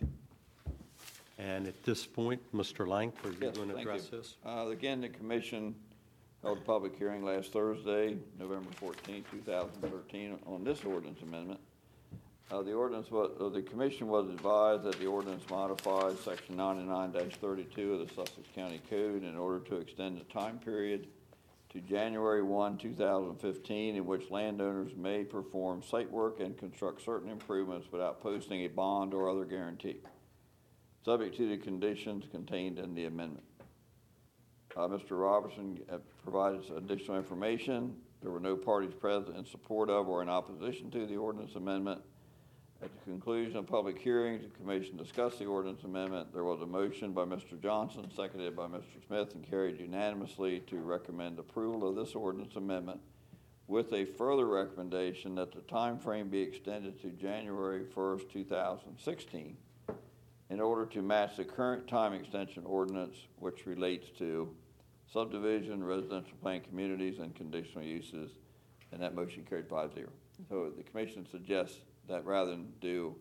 And at this point, Mister Lank, are you Yes, going to thank address you. this? Uh, Again, the commission held a public hearing last Thursday, November fourteenth, two thousand thirteen, on this ordinance amendment. Uh, The ordinance was, uh, the commission was advised that the ordinance modifies section ninety-nine thirty-two of the Sussex County Code in order to extend the time period to January first, two thousand fifteen, in which landowners may perform site work and construct certain improvements without posting a bond or other guarantee, subject to the conditions contained in the amendment. Uh, Mister Robertson uh, provided some additional information. There were no parties present in support of or in opposition to the ordinance amendment. At the conclusion of public hearings, the commission discussed the ordinance amendment. There was a motion by Mister Johnson, seconded by Mister Smith, and carried unanimously to recommend approval of this ordinance amendment with a further recommendation that the time frame be extended to January first, two thousand sixteen in order to match the current time extension ordinance, which relates to subdivision, residential planned communities, and conditional uses, and that motion carried five zero. So the commission suggests that rather than do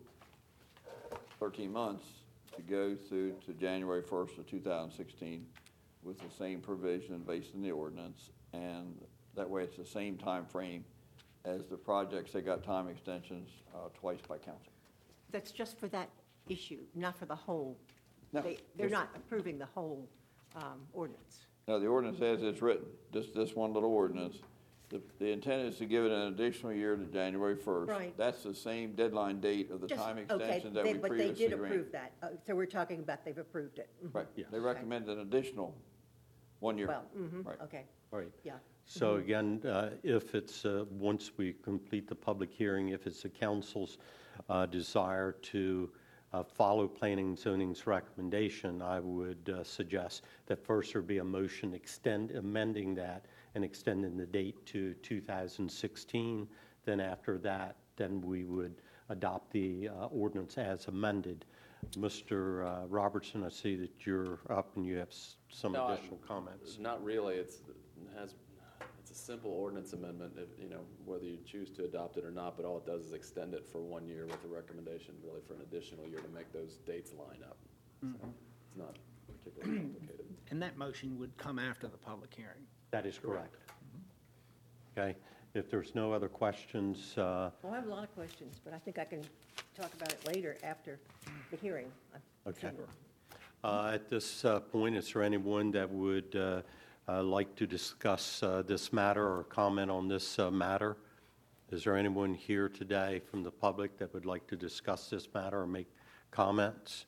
thirteen months, to go through to January first of two thousand sixteen with the same provision based on the ordinance, and that way it's the same time frame as the projects that got time extensions uh, twice by council. That's just for that issue, not for the whole. No, They- They're just- not approving the whole um, ordinance. No, the ordinance as it's written, this, this one little ordinance, the, the intent is to give it an additional year to January first. Right. That's the same deadline date of the Just- time okay, extension that they- we but they previously did granted. approve that. Uh, So we're talking about they've approved it. Mhm. Right, Yes. they recommend an additional one year. Well, mhm, Right. okay, Right. yeah. So again, uh, if it's, uh, once we complete the public hearing, if it's the council's uh, desire to uh, follow planning and zoning's recommendation, I would uh, suggest that first there be a motion extend, amending that and extending the date to two thousand sixteen. Then after that, then we would adopt the uh, ordinance as amended. Mister uh, Robertson, I see that you're up and you have s- some No, I- additional comments. Not really. It's, it has, it's a simple ordinance amendment, if, you know, whether you choose to adopt it or not, but all it does is extend it for one year with a recommendation really for an additional year to make those dates line up. So it's not particularly complicated. And that motion would come after the public hearing. That is correct. Okay, if there's no other questions, uh, Well, I have a lot of questions, but I think I can talk about it later after the hearing. I've Okay. seen it. uh, at this uh, point, is there anyone that would uh, uh, like to discuss uh, this matter or comment on this uh, matter? Is there anyone here today from the public that would like to discuss this matter or make comments?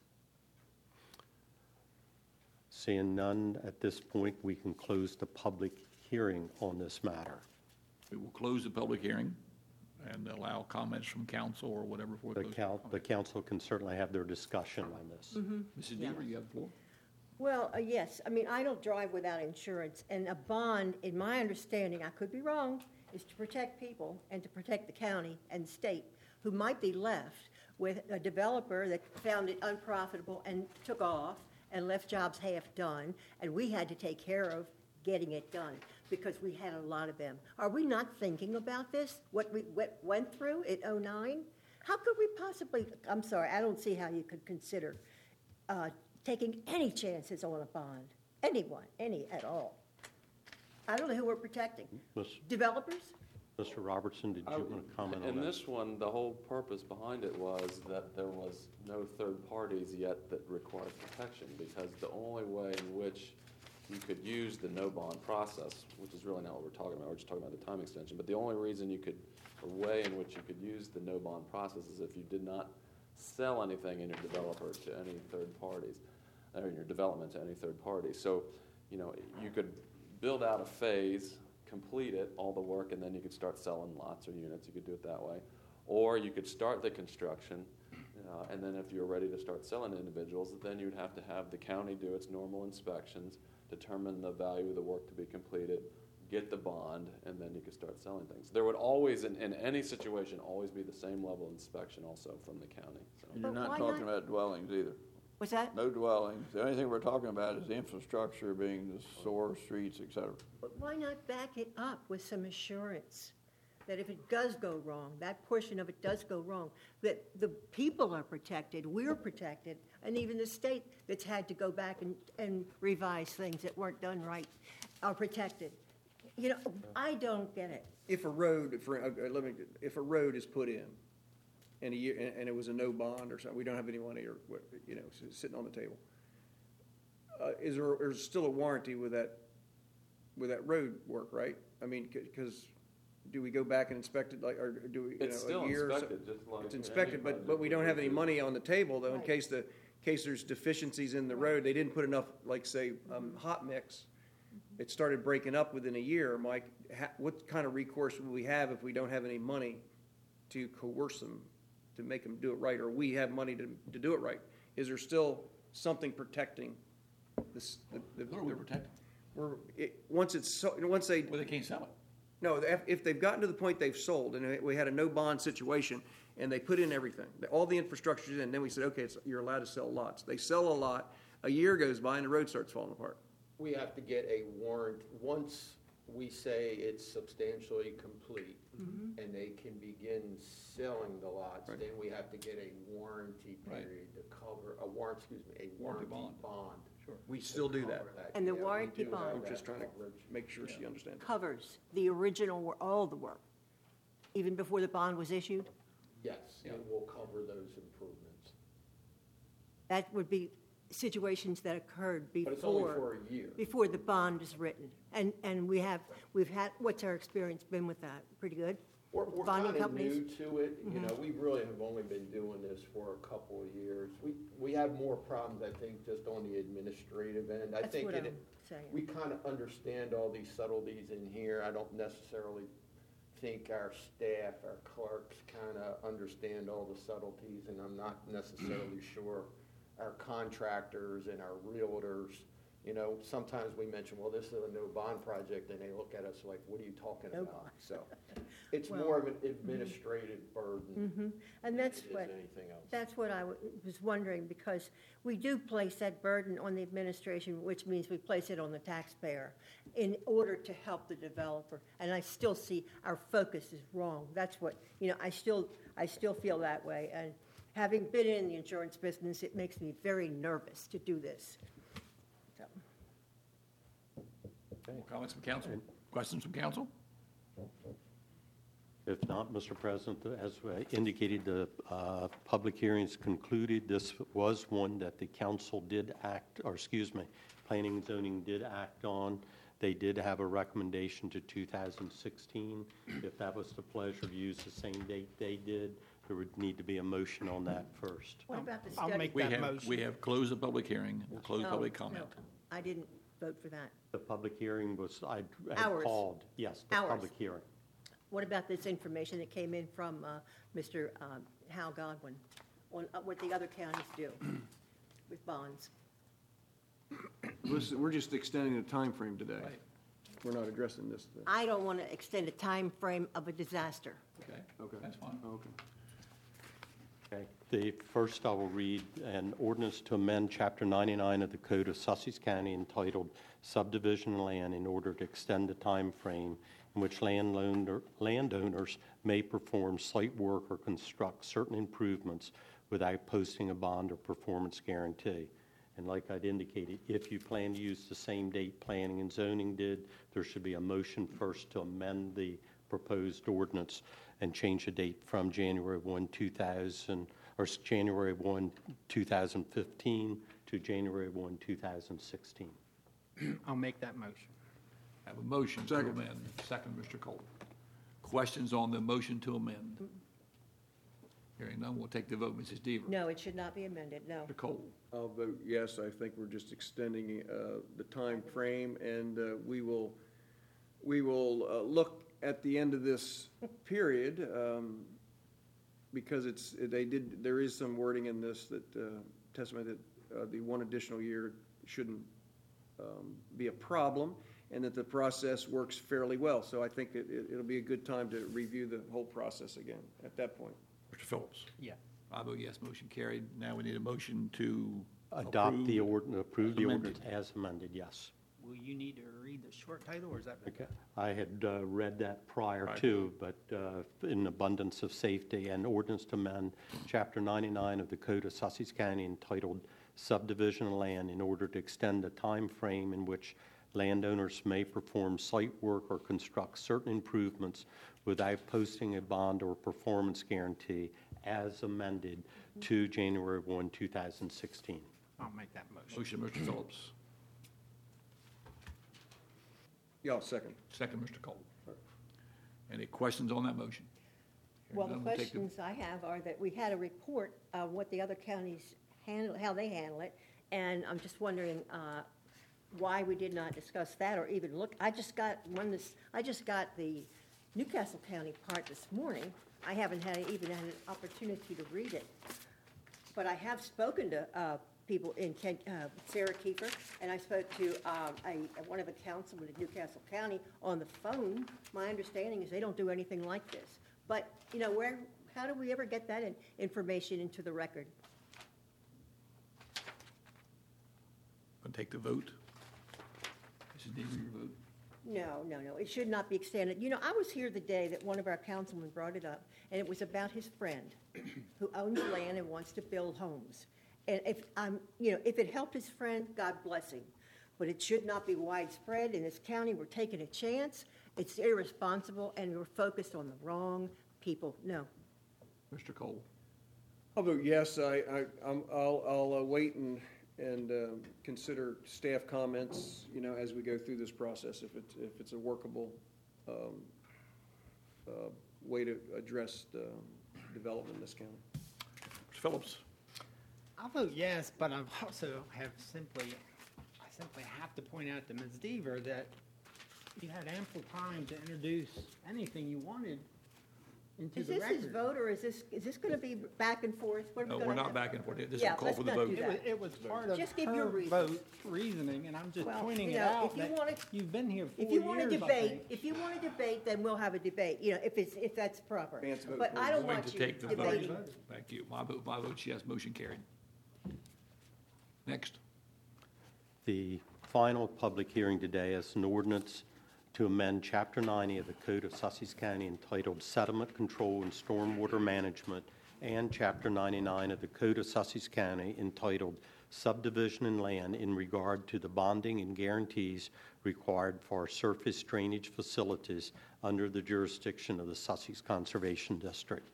Seeing none, at this point, we can close the public hearing on this matter. We will close the public hearing and allow comments from council or whatever. before we The close. coun- the council can certainly have their discussion on this. Missus Yeah. Deaver, you have the floor. Well, uh, yes, I mean, I don't drive without insurance, and a bond, in my understanding, I could be wrong, is to protect people and to protect the county and state who might be left with a developer that found it unprofitable and took off and left jobs half done, and we had to take care of getting it done because we had a lot of them. Are we not thinking about this, what we what went through in oh nine? How could we possibly, I'm sorry, I don't see how you could consider uh, taking any chances on a bond, anyone, any at all. I don't know who we're protecting. Miz- Developers? Mister Robertson, did you want to comment on In that? this one, the whole purpose behind it was that there was no third parties yet that required protection, because the only way in which you could use the no bond process, which is really not what we're talking about, we're just talking about the time extension, but the only reason you could, or way in which you could use the no bond process is if you did not sell anything in your developer to any third parties, or in your development to any third party. So, you know, you could build out a phase, complete it, all the work, and then you could start selling lots or units. You could do it that way. Or you could start the construction, uh, and then if you're ready to start selling to individuals, then you'd have to have the county do its normal inspections, determine the value of the work to be completed, get the bond, and then you could start selling things. There would always, in, in any situation, always be the same level of inspection also from the county. So. And you're But not why talking not- about dwellings either. Was that? No dwellings. The only thing we're talking about is the infrastructure being the sewer, streets, et cetera. But why not back it up with some assurance that if it does go wrong, that portion of it does go wrong, that the people are protected, we're protected, and even the state that's had to go back and, and revise things that weren't done right are protected. You know, I don't get it. If a road, for, uh, let me, if a road is put in, and a year, and, and it was a no bond or something, we don't have any money or, what, you know, s- sitting on the table, uh, is there, there's still a warranty with that, with that road work, right? I mean, because do we go back and inspect it, like, or do we, you It's know, still a year or so? inspected, just like It's any inspected, but, project but we we don't have do any too. money on the table, though, in Right. case the, in case there's deficiencies in the road, they didn't put enough, like, say, um, hot mix. It started breaking up within a year, Mike, ha, what kind of recourse will we have if we don't have any money to coerce them to make them do it right, or we have money to, to do it right. Is there still something protecting this? the- the- What are we protecting? We're, it, once it's, so- once they, Well, they can't sell it. no, if, if they've gotten to the point they've sold, and we had a no bond situation, and they put in everything, all the infrastructure's in, then we said, okay, it's, you're allowed to sell lots. They sell a lot, a year goes by and the road starts falling apart. We have to get a warrant, once we say it's substantially complete, and they can begin selling the lots, Right. then we have to get a warranty Right. period to cover, a warrant, excuse me, a Warranty warranty bond. bond. Sure. We still do that. Cover And the Yeah, we warranty do have bond- I'm that just trying to coverage. make sure she understands. Covers the original, wor- all the work, even before the bond was issued? Yes, it will cover those improvements. That would be situations that occurred But it's only before. for a year. Before the bond is written. And, and we have, we've had, what's our experience been with that? Pretty good? We're, we're Bonding kind of companies? new to it, you know, we really have only been doing this for a couple of years. We, we have more problems, I think, just on the administrative end. I That's think what it- I'm saying. We kind of understand all these subtleties in here. I don't necessarily think our staff, our clerks kind of understand all the subtleties, and I'm not necessarily sure our contractors and our realtors, you know, sometimes we mention, well, this is a no bond project, and they look at us like, what are you talking No about? bond. So it's Well, more of an administrative burden Mhm. And than that's it is what, anything else. that's what I w- was wondering, because we do place that burden on the administration, which means we place it on the taxpayer in order to help the developer. And I still see our focus is wrong. That's what, you know, I still, I still feel that way. And having been in the insurance business, it makes me very nervous to do this. So, More comments from council? Questions from council? If not, Mister President, as I indicated, the uh, public hearings concluded. This was one that the council did act, or excuse me, planning and zoning did act on. They did have a recommendation to two thousand sixteen. If that was the pleasure to use the same date they did, there would need to be a motion on that first. what about the I'll study? make We that have, motion. we have closed the public hearing. We'll close No, public no, comment. I didn't vote for that. The public hearing was, I had Ours. called, yes, the Ours. public hearing. What about this information that came in from uh, Mister um, Hal Godwin on uh, what the other counties do with bonds? Listen, we're just extending the time frame today. Right. We're not addressing this today. I don't want to extend a time frame of a disaster. Okay, Okay. that's fine. Okay. Okay. The first I will read an ordinance to amend Chapter ninety-nine of the Code of Sussex County entitled Subdivision of Land in order to extend the time frame in which landowner- landowners may perform site work or construct certain improvements without posting a bond or performance guarantee. And like I'd indicated, if you plan to use the same date planning and zoning did, there should be a motion first to amend the proposed ordinance and change the date from January first, two thousand, or s- January first, two thousand fifteen to January first, two thousand sixteen. I'll make that motion. Have a motion to Second. amend. Second, Mister Cole. Questions on the motion to amend? Hearing none, we'll take the vote. Missus Deaver? No, it should not be amended, no. Mister Cole? I'll vote yes. I think we're just extending uh, the time frame, and uh, we will, we will uh, look at the end of this period, um, because it's, they did, there is some wording in this that, uh, testament that uh, the one additional year shouldn't um, be a problem, and that the process works fairly well. So I think it, it- it'll be a good time to review the whole process again at that point. Mister Phillips? Yeah. I vote yes, motion carried. Now we need a motion to Adopt the approve. ordinance, approve the as ordinance amended. as amended, yes. Will you need to read the short title, or is that? Okay. I had uh, read that prior Right. to, but uh, in abundance of safety, an ordinance to amend Chapter ninety-nine of the Code of Sussex County entitled Subdivision of Land in order to extend the time frame in which landowners may perform site work or construct certain improvements without posting a bond or performance guarantee as amended to January first, two thousand sixteen. I'll make that motion. Motion, Mister Phillips. Yeah, I'll second. Second, Mister Cole. Any questions on that motion? Hearing Well, the none, we'll take questions I have are that we had a report of what the other counties handle, how they handle it, and I'm just wondering uh, why we did not discuss that or even look. I just got one this, I just got the Newcastle County part this morning. I haven't had, even had an opportunity to read it. But I have spoken to uh, people in Kent, uh, Sarah Kiefer, and I spoke to um, a, one of the councilmen in Newcastle County on the phone. My understanding is they don't do anything like this. But, you know, where, how do we ever get that in, information into the record? Going to take the vote? Missus Deaver, your vote? No, no, no, it should not be extended. You know, I was here the day that one of our councilmen brought it up, and it was about his friend who owns land and wants to build homes. And if, um, you know, if it helped his friend, God bless him. But it should not be widespread. In this county, we're taking a chance. It's irresponsible, and we're focused on the wrong people. No. Mister Cole? I'll vote yes. I, I, I'm, I'll, I'll uh, wait and, and um, consider staff comments, you know, as we go through this process, if it's, if it's a workable um, uh, way to address the development in this county. Mister Phillips? I'll vote yes, but I also have simply, I simply have to point out to Miz Deaver that you had ample time to introduce anything you wanted into Is the this record. his vote, or is this, is this going to be back and forth? What are we No, gonna we're not have? back and forth. This is Yeah, a call let's for the not vote. do It that. was, it was part of Just give her your reasons. vote reasoning, and I'm just Well, pointing you it know, out if you that wanna- you've been here four If you want to years, I debate, think. if you want to debate, then we'll have a debate, you know, if it's, if that's proper. Advance vote, But I please. don't Going want to you take the vote. debating. Thank you. My vote, my vote's yes, motion carried. Next. The final public hearing today is an ordinance to amend Chapter ninety of the Code of Sussex County entitled Settlement Control and Stormwater Management, and Chapter ninety-nine of the Code of Sussex County entitled Subdivision and Land in regard to the bonding and guarantees required for surface drainage facilities under the jurisdiction of the Sussex Conservation District.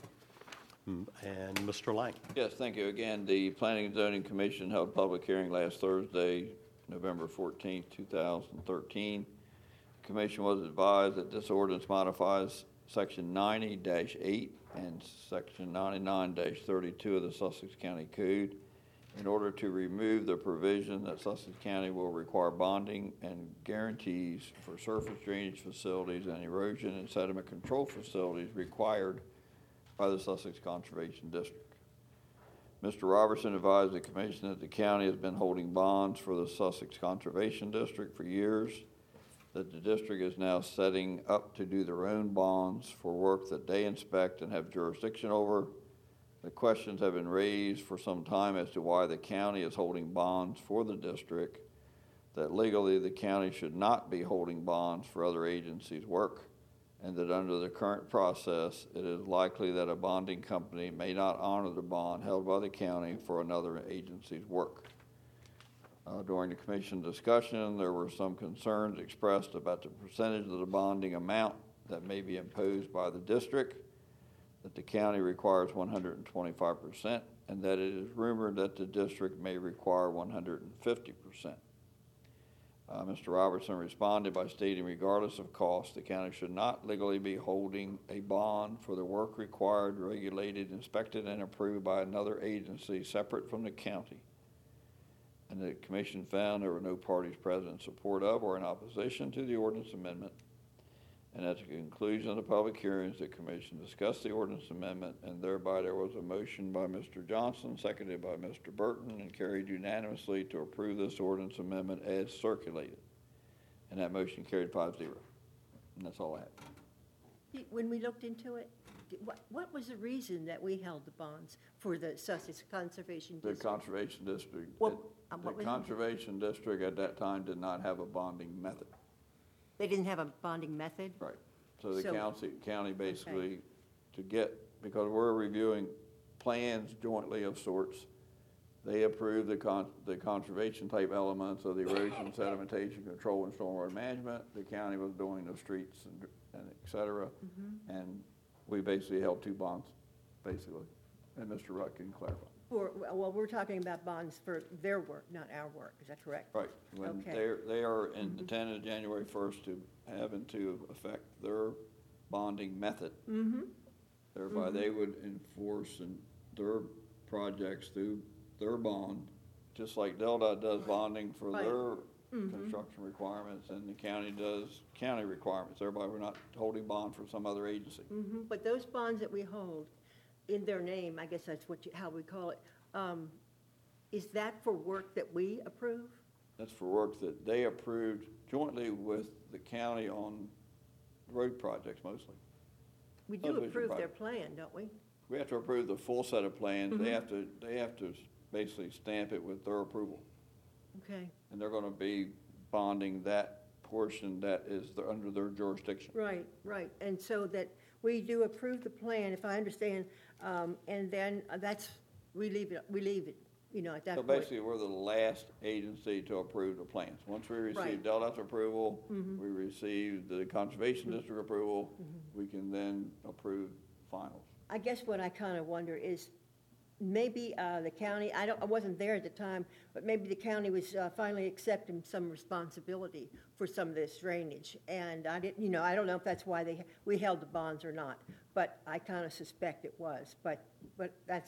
Mm, And Mister Lang. Yes, thank you. Again, the Planning and Zoning Commission held a public hearing last Thursday, November fourteenth, two thousand thirteen. The commission was advised that this ordinance modifies Section ninety dash eight and Section ninety-nine dash thirty-two of the Sussex County Code in order to remove the provision that Sussex County will require bonding and guarantees for surface drainage facilities and erosion and sediment control facilities required by the Sussex Conservation District. Mister Robertson advised the commission that the county has been holding bonds for the Sussex Conservation District for years, that the district is now setting up to do their own bonds for work that they inspect and have jurisdiction over. The questions have been raised for some time as to why the county is holding bonds for the district, that legally the county should not be holding bonds for other agencies' work, and that under the current process, it is likely that a bonding company may not honor the bond held by the county for another agency's work. Uh, during the commission discussion, there were some concerns expressed about the percentage of the bonding amount that may be imposed by the district, that the county requires one hundred twenty-five percent, and that it is rumored that the district may require one hundred fifty percent. Uh, Mister Robertson responded by stating, regardless of cost, the county should not legally be holding a bond for the work required, regulated, inspected, and approved by another agency separate from the county. And the commission found there were no parties present in support of or in opposition to the ordinance amendment. And at the conclusion of the public hearings, the commission discussed the ordinance amendment, and thereby there was a motion by Mister Johnson, seconded by Mister Burton, and carried unanimously to approve this ordinance amendment as circulated. And that motion carried five zero. And that's all I have. When we looked into it, did- what, what was the reason that we held the bonds for the Sussex Conservation The District? Conservation District, What- it- uh, the what was it? Conservation District at that time did not have a bonding method. They didn't have a bonding method? Right. So the So- county, county basically, to get, because we're reviewing plans jointly of sorts, they approved the con, the conservation type elements of the erosion, sedimentation control, and stormwater management. The county was doing the streets and, and et cetera. And we basically held two bonds, basically. And Mister Rutt can clarify. For, well, we're talking about bonds for their work, not our work, is that correct? Right. When Okay. they're, they are intended January first to have into effect their bonding method. Mm-hmm. Thereby, they would enforce and their projects through their bond, just like Delta does bonding for Right. their construction requirements, and the county does county requirements. Everybody, we're not holding bond for some other agency. Mhm. But those bonds that we hold in their name, I guess that's what you, how we call it, um, is that for work that we approve? That's for work that they approved jointly with the county on road projects mostly. We do Subdivision approve their project. plan, don't we? We have to approve the full set of plans. They have to, they have to basically stamp it with their approval. Okay, And they're gonna be bonding that portion that is the- under their jurisdiction. right, right. And so that we do approve the plan, if I understand, um, and then uh, that's, we leave it, we leave it, you know, at that So point. basically, we're the last agency to approve the plans. Once we receive Right. Delta approval, we receive the Conservation District approval, we can then approve finals. I guess what I kind of wonder is, maybe uh, the county, I don't, I wasn't there at the time, but maybe the county was uh, finally accepting some responsibility for some of this drainage. And I didn't, you know, I don't know if that's why they, we held the bonds or not, but I kind of suspect it was. But, but that's,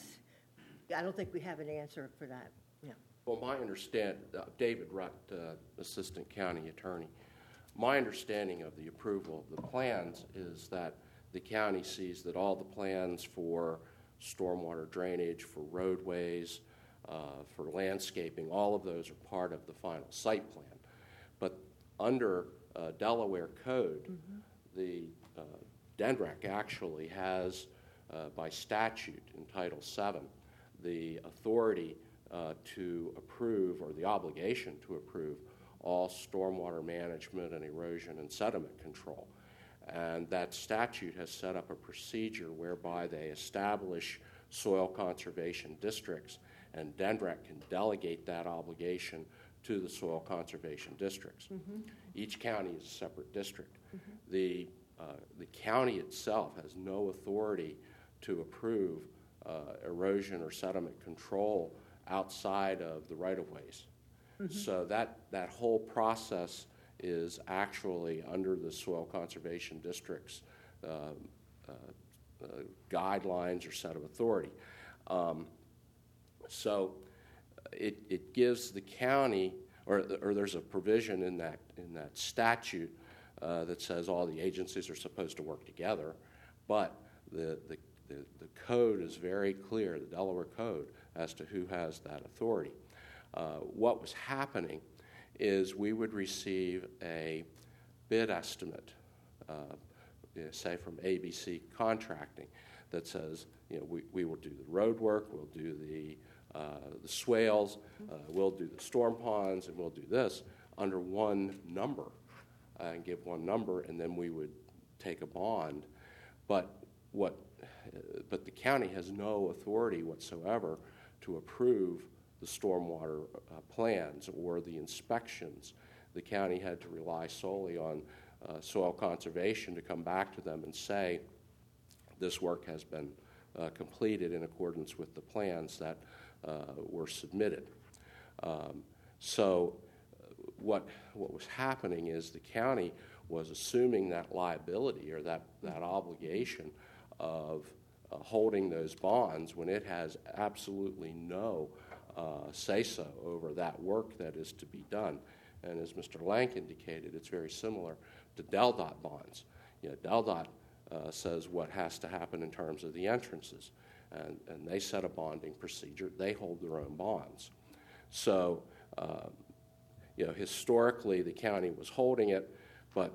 I don't think we have an answer for that, yeah. Well, my understand, uh, David Rutt, uh, Assistant County Attorney, my understanding of the approval of the plans is that the county sees that all the plans for stormwater drainage, for roadways, uh, for landscaping, all of those are part of the final site plan. But under uh, Delaware code, mm-hmm. the uh, D N R E C actually has, uh, by statute in Title seven, the authority uh, to approve, or the obligation to approve, all stormwater management and erosion and sediment control. And that statute has set up a procedure whereby they establish soil conservation districts, and D N R E C can delegate that obligation to the soil conservation districts. Mm-hmm. Each county is a separate district. Mm-hmm. The, uh, the county itself has no authority to approve uh, erosion or sediment control outside of the right-of-ways. Mm-hmm. So that, that whole process is actually under the soil conservation district's uh, uh, uh, guidelines or set of authority. Um, so it, it gives the county, or, or there's a provision in that, in that statute uh, that says all the agencies are supposed to work together, but the, the, the, the code is very clear, the Delaware code, as to who has that authority. Uh, what was happening is we would receive a bid estimate, uh, you know, say from A B C Contracting, that says, you know, we, we will do the road work, we'll do the, uh, the swales, uh, we'll do the storm ponds, and we'll do this under one number, uh, and give one number, and then we would take a bond. But what, uh, but the county has no authority whatsoever to approve the stormwater uh, plans or the inspections. The county had to rely solely on uh, soil conservation to come back to them and say, this work has been uh, completed in accordance with the plans that uh, were submitted. Um, so uh, what, what was happening is the county was assuming that liability or that, that obligation of uh, holding those bonds when it has absolutely no Uh, say-so over that work that is to be done. And as Mister Lank indicated, it's very similar to D E L D O T bonds. You know, D E L D O T uh, says what has to happen in terms of the entrances, and, and they set a bonding procedure. They hold their own bonds. So, uh, you know, historically the county was holding it, but,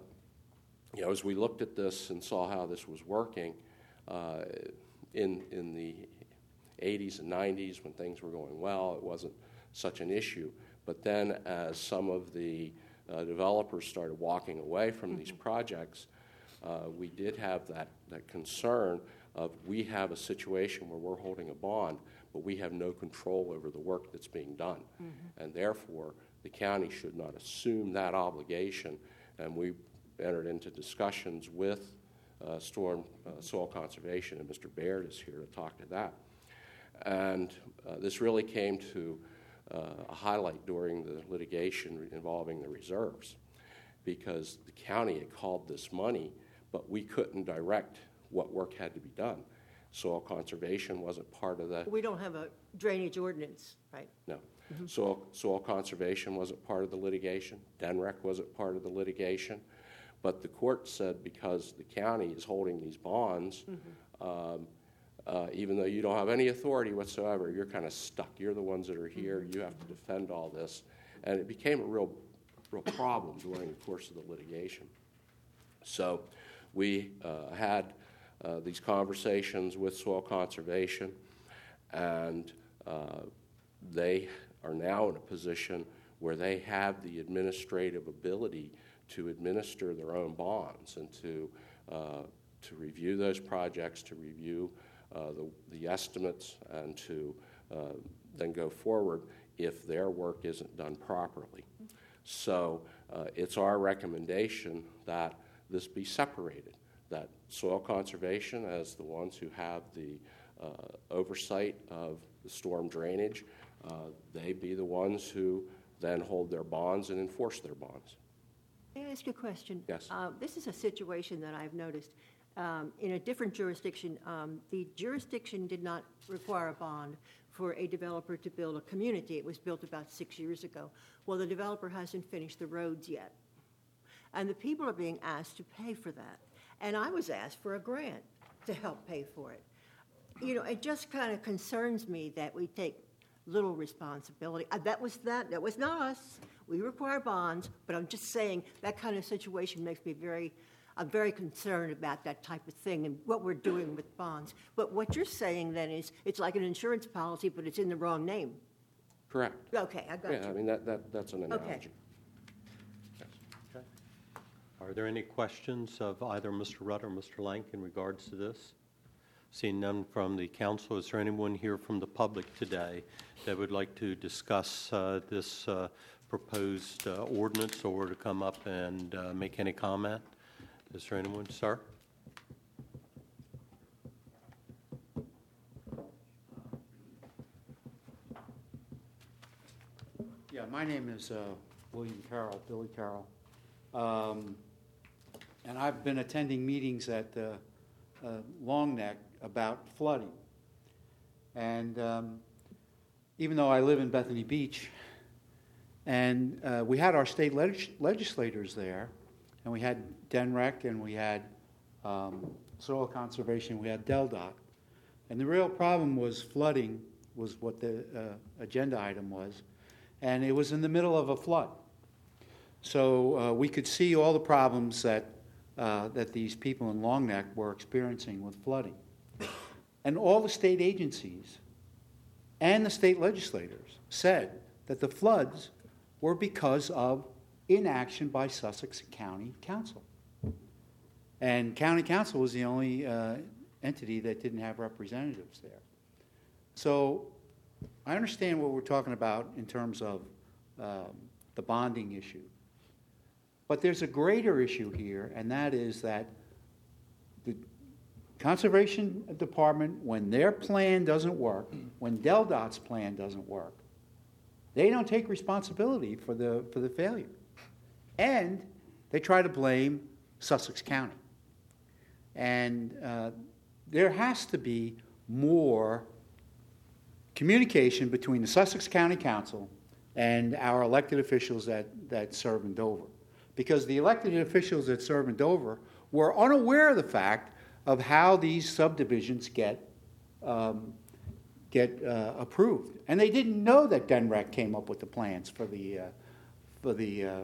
you know, as we looked at this and saw how this was working uh, in, in the eighties and nineties, when things were going well, it wasn't such an issue. But then as some of the uh, developers started walking away from these projects, uh, we did have that, that concern of we have a situation where we're holding a bond, but we have no control over the work that's being done. Mm-hmm. And therefore, the county should not assume that obligation. And we entered into discussions with uh, Storm uh, Soil Conservation, and Mister Baird is here to talk to that. And uh, this really came to uh, a highlight during the litigation involving the reserves, because the county had called this money, but we couldn't direct what work had to be done. Soil conservation wasn't part of the... We don't have a drainage ordinance, right? No. Soil, soil conservation wasn't part of the litigation. D N R E C wasn't part of the litigation. But the court said because the county is holding these bonds, um, uh, even though you don't have any authority whatsoever, you're kind of stuck. You're the ones that are here. You have to defend all this. And it became a real, real problem during the course of the litigation. So we uh, had uh, these conversations with soil conservation, and uh, they are now in a position where they have the administrative ability to administer their own bonds and to uh, to review those projects, to review uh, the, the estimates, and to uh, then go forward if their work isn't done properly. So uh, it's our recommendation that this be separated, that soil conservation, as the ones who have the uh, oversight of the storm drainage, uh, they be the ones who then hold their bonds and enforce their bonds. May I ask you a question? Yes. Uh, This is a situation that I've noticed. Um, In a different jurisdiction, um, the jurisdiction did not require a bond for a developer to build a community. It was built about six years ago. Well, the developer hasn't finished the roads yet. And the people are being asked to pay for that. And I was asked for a grant to help pay for it. You know, it just kind of concerns me that we take little responsibility. Uh, That was that, that was not us. We require bonds, but I'm just saying that kind of situation makes me very, I'm very concerned about that type of thing and what we're doing with bonds. But what you're saying then is, it's like an insurance policy, but it's in the wrong name. Correct. Okay, I got you. Yeah, I mean, that, that, that's an analogy. Okay. Are there any questions of either Mister Rudd or Mister Lank in regards to this? Seeing none from the council, is there anyone here from the public today that would like to discuss uh, this uh, proposed uh, ordinance or to come up and uh, make any comment? Is there anyone, sir? Yeah, my name is uh, William Carroll, Billy Carroll. Um, and I've been attending meetings at uh, uh, Long Neck about flooding. And um, even though I live in Bethany Beach, and uh, we had our state legis- legislators there, and we had D N R E C, and we had um, soil conservation, we had D E L D O C. And the real problem was flooding, was what the uh, agenda item was. And it was in the middle of a flood. So uh, we could see all the problems that, uh, that these people in Long Neck were experiencing with flooding. And all the state agencies and the state legislators said that the floods were because of inaction by Sussex County Council. And County Council was the only uh, entity that didn't have representatives there. So I understand what we're talking about in terms of um, the bonding issue. But there's a greater issue here, and that is that the Conservation Department, when their plan doesn't work, when D E L D O C's plan doesn't work, they don't take responsibility for the, for the failure. And they try to blame Sussex County. And uh, there has to be more communication between the Sussex County Council and our elected officials that, that serve in Dover. Because the elected officials that serve in Dover were unaware of the fact of how these subdivisions get, um, get uh, approved. And they didn't know that D N R E C came up with the plans for the, uh, for the uh,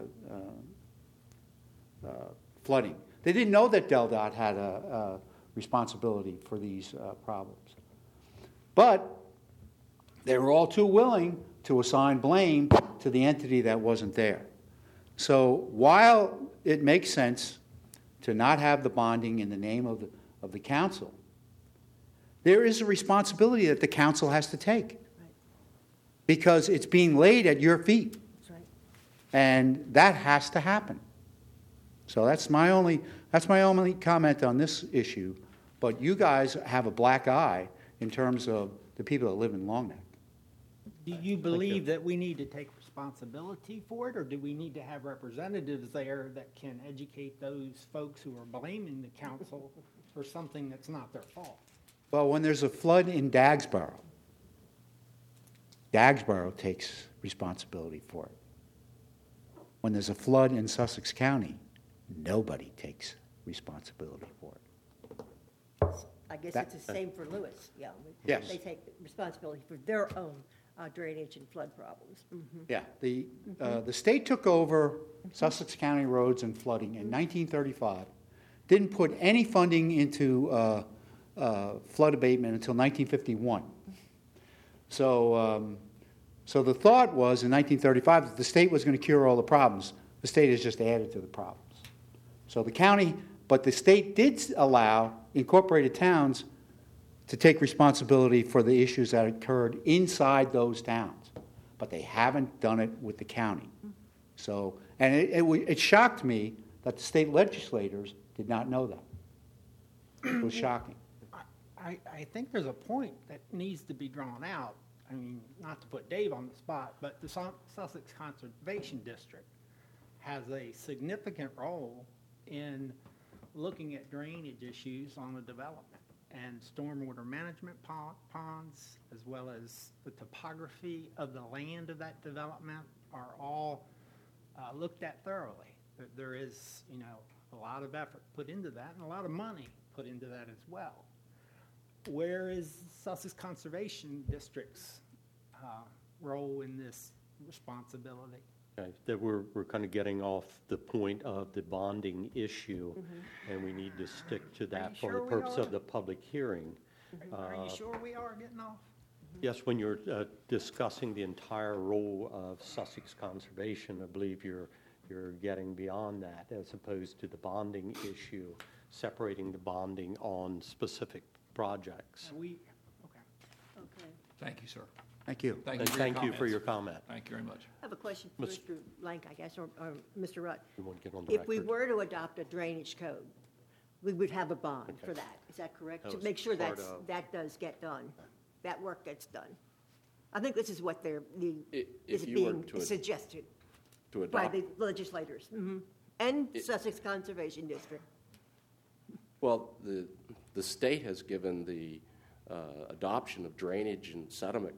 uh, uh, flooding. They didn't know that D E L D O C had a, a responsibility for these uh, problems. But they were all too willing to assign blame to the entity that wasn't there. So while it makes sense to not have the bonding in the name of the, of the council, there is a responsibility that the council has to take. Right. Because it's being laid at your feet. That's right. And that has to happen. So that's my only, that's my only comment on this issue. But you guys have a black eye in terms of the people that live in Long Neck. Do you believe that we need to take responsibility for it, or do we need to have representatives there that can educate those folks who are blaming the council for something that's not their fault? Well, when there's a flood in Dagsboro, Dagsboro takes responsibility for it. When there's a flood in Sussex County, nobody takes responsibility for it. I guess That- it's the same for Lewis, yeah. Yes. They take responsibility for their own uh, drainage and flood problems. Mhm. Yeah, the, uh, the state took over Sussex County roads and flooding in nineteen thirty-five. Didn't put any funding into uh, uh, flood abatement until nineteen fifty-one. So, um, so the thought was in nineteen thirty-five that the state was going to cure all the problems. The state has just added to the problems. So the county, but the state did allow incorporated towns to take responsibility for the issues that occurred inside those towns, but they haven't done it with the county. So, and it, it, wa- it shocked me that the state legislators did not know that. It was shocking. I, I think there's a point that needs to be drawn out. I mean, not to put Dave on the spot, but the Su- Sussex Conservation District has a significant role in looking at drainage issues on the development and stormwater management pon- ponds, as well as the topography of the land of that development are all uh, looked at thoroughly. There- There is, you know, a lot of effort put into that and a lot of money put into that as well. Where is Sussex Conservation District's uh, role in this responsibility? Okay, that we're, we're kind of getting off the point of the bonding issue, and we need to stick to that you for sure the we purpose are? of the public hearing. Are Uh, you sure we are getting off? Yes, when you're uh, discussing the entire role of Sussex Conservation, I believe you're, you're getting beyond that, as opposed to the bonding issue, separating the bonding on specific projects. Are we, okay. Okay. Thank you, sir. Thank you. Thank And you for your thank you for comments. your comment. Thank you very much. I have a question for Miss- Mister Blank, I guess, or, or Mister Rutt. We want to get on the If we record. were to adopt a drainage code, we would have a bond for Okay. that. Is that correct? That To was make sure part that's, of- that does get done, that work gets done. I think this is what they're, the, I- is if you were being to ad- suggested To by adopt, the legislators. Mhm. And It- Sussex Conservation District. well, the, the state has given the uh, adoption of drainage and sediment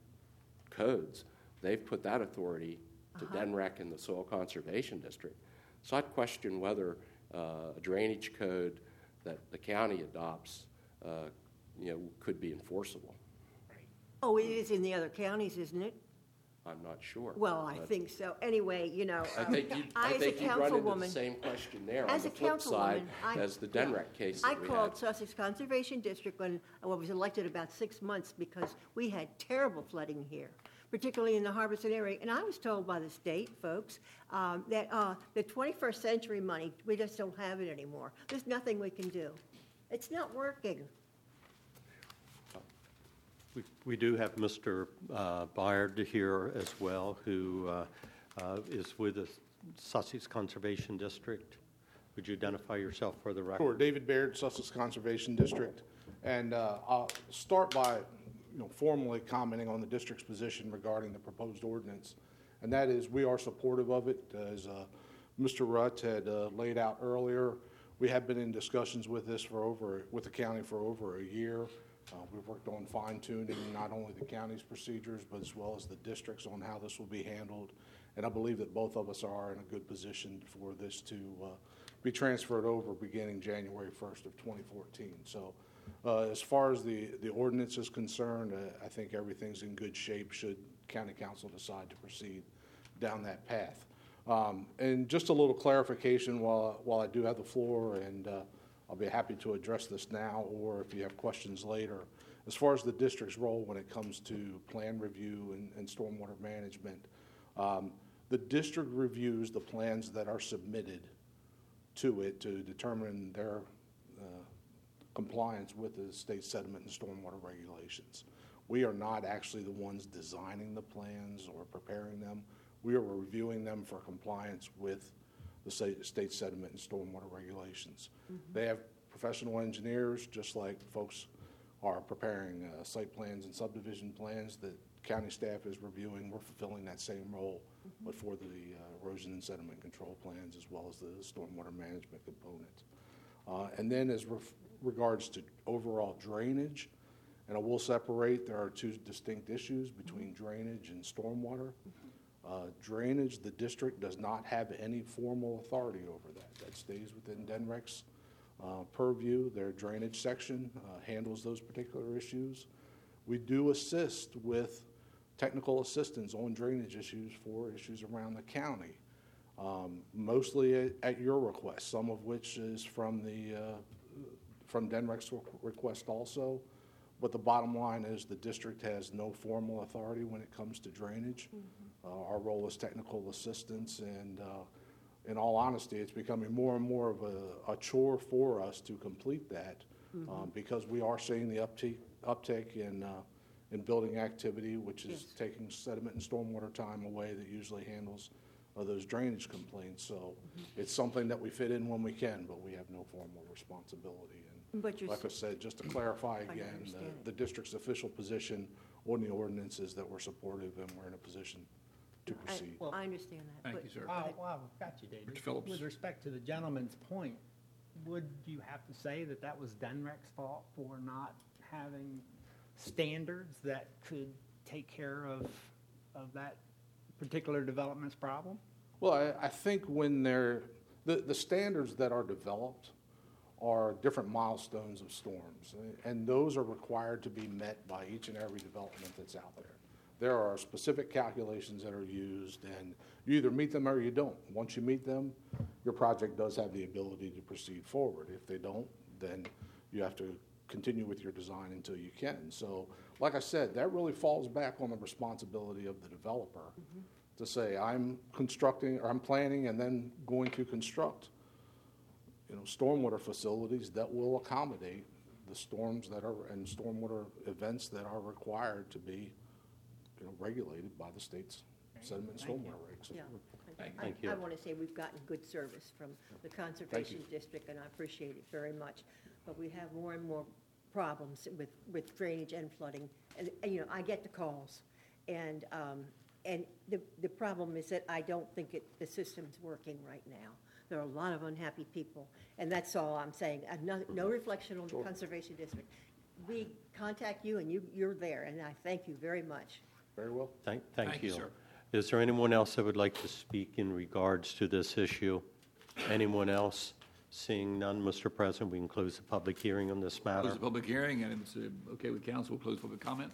codes. They've put that authority to D N R E C and the Soil Conservation District. So I'd question whether uh, a drainage code that the county adopts, uh, you know, could be enforceable. Oh, it is in the other counties, isn't it? I'm not sure. Well, I but think so. Anyway, you know. I um, think you'd, I as a think you'd run into the councilwoman- same question there on As the a flip side councilwoman, I. as the D N R E C case I that we called had. Sussex Conservation District when I was elected about six months because we had terrible flooding here, particularly in the Harbison area. And I was told by the state folks um, that uh, the twenty-first century money, we just don't have it anymore. There's nothing we can do. It's not working. We- We do have Mister uh, Byard here as well, who uh, uh, is with the Sussex Conservation District. Would you identify yourself for the record? Sure, David Baird, Sussex Conservation District. And uh, I'll start by, you know, formally commenting on the district's position regarding the proposed ordinance. And that is, we are supportive of it. As uh, Mister Rutt had uh, laid out earlier, we have been in discussions with this for over, with the county for over a year. Uh, We've worked on fine tuning not only the county's procedures, but as well as the districts on how this will be handled. And I believe that both of us are in a good position for this to uh, be transferred over beginning January first of twenty fourteen. So uh, as far as the, the ordinance is concerned, uh, I think everything's in good shape should county council decide to proceed down that path. Um, And just a little clarification while, while I do have the floor, and uh, I'll be happy to address this now, or if you have questions later. As far as the district's role when it comes to plan review and, and stormwater management, um, the district reviews the plans that are submitted to it to determine their uh, compliance with the state sediment and stormwater regulations. We are not actually the ones designing the plans or preparing them. We are reviewing them for compliance with the state, state sediment and stormwater regulations. They have professional engineers, just like folks are preparing uh, site plans and subdivision plans that county staff is reviewing. We're fulfilling that same role, but for the uh, erosion and sediment control plans as well as the stormwater management component. Uh, and then as ref- regards to overall drainage, And I will separate, there are two distinct issues between drainage and stormwater. Uh, Drainage, the district does not have any formal authority over that. That stays within D E N R E C's uh, purview. Their drainage section uh, handles those particular issues. We do assist with technical assistance on drainage issues for issues around the county, um, mostly at, at your request, some of which is from the uh, from D E N R E C's request also. But the bottom line is the district has no formal authority when it comes to drainage. Mm-hmm. uh, our role is technical assistance, and uh, in all honesty, it's becoming more and more of a, a chore for us to complete that, mm-hmm. um, because we are seeing the uptake uptake in uh, in building activity, which is yes. taking sediment and stormwater time away that usually handles uh, those drainage complaints. So mm-hmm. it's something that we fit in when we can, but we have no formal responsibility. But you're Like I said, just to clarify again, the, the district's official position on the ordinance is that we're supportive and we're in a position to I, proceed. well, I understand that. Thank but you, sir. Wow, wow, got you, David. Mister Phillips. With respect to the gentleman's point, would you have to say that that was D E N R E C's fault for not having standards that could take care of, of that particular development's problem? Well, I, I think when they're, the, the standards that are developed are different milestones of storms, and those are required to be met by each and every development that's out there. There are specific calculations that are used, and you either meet them or you don't. Once you meet them, your project does have the ability to proceed forward. If they don't, then you have to continue with your design until you can. So, like I said, that really falls back on the responsibility of the developer mm-hmm. to say, I'm constructing, or I'm planning and then going to construct you know, stormwater facilities that will accommodate the storms that are, and stormwater events that are required to be, you know, regulated by the state's sediment and stormwater regs. Yeah. Thank I, you. I want to say we've gotten good service from the Conservation District, and I appreciate it very much. But we have more and more problems with, with drainage and flooding. And, and, you know, I get the calls. And, um, and the, the problem is that I don't think it, the system's working right now. There are a lot of unhappy people, and that's all I'm saying. Uh, No, no reflection on the Conservation District. We contact you, and you, you're there, and I thank you very much. Very well. Thank, thank, Thank you. you, sir. Is there anyone else that would like to speak in regards to this issue? Anyone else? Seeing none, Mister President, we can close the public hearing on this matter. Close the public hearing, and it's uh, okay with council, we'll close public comment.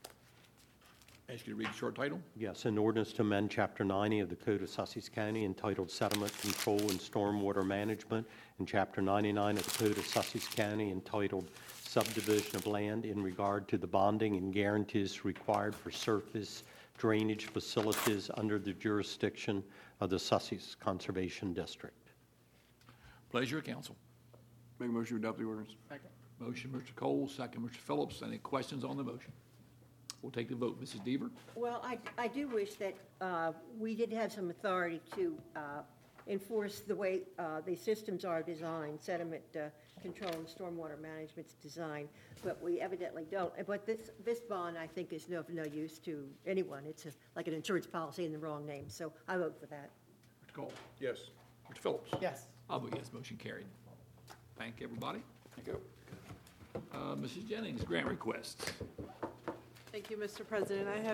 Ask you to read the short title. Yes, an ordinance to amend Chapter ninety of the Code of Sussex County entitled Settlement Control and Stormwater Management, and Chapter ninety-nine of the Code of Sussex County entitled Subdivision of Land in regard to the bonding and guarantees required for surface drainage facilities under the jurisdiction of the Sussex Conservation District. Pleasure of council. Make a motion to adopt the ordinance. Second. Motion, Mister Cole, second, Mister Phillips. Any questions on the motion? We'll take the vote. Missus Deaver? Well, I, I do wish that uh, we did have some authority to uh, enforce the way uh, the systems are designed, sediment uh, control and stormwater management's design, but we evidently don't. But this, this bond, I think, is no, of no use to anyone. It's a, like an insurance policy in the wrong name, so I vote for that. Mister Cole? Yes. Mister Phillips? Yes. I'll vote yes, motion carried. Thank everybody. Thank you. Uh, Missus Jennings, grant requests. Thank you, Mister President. I have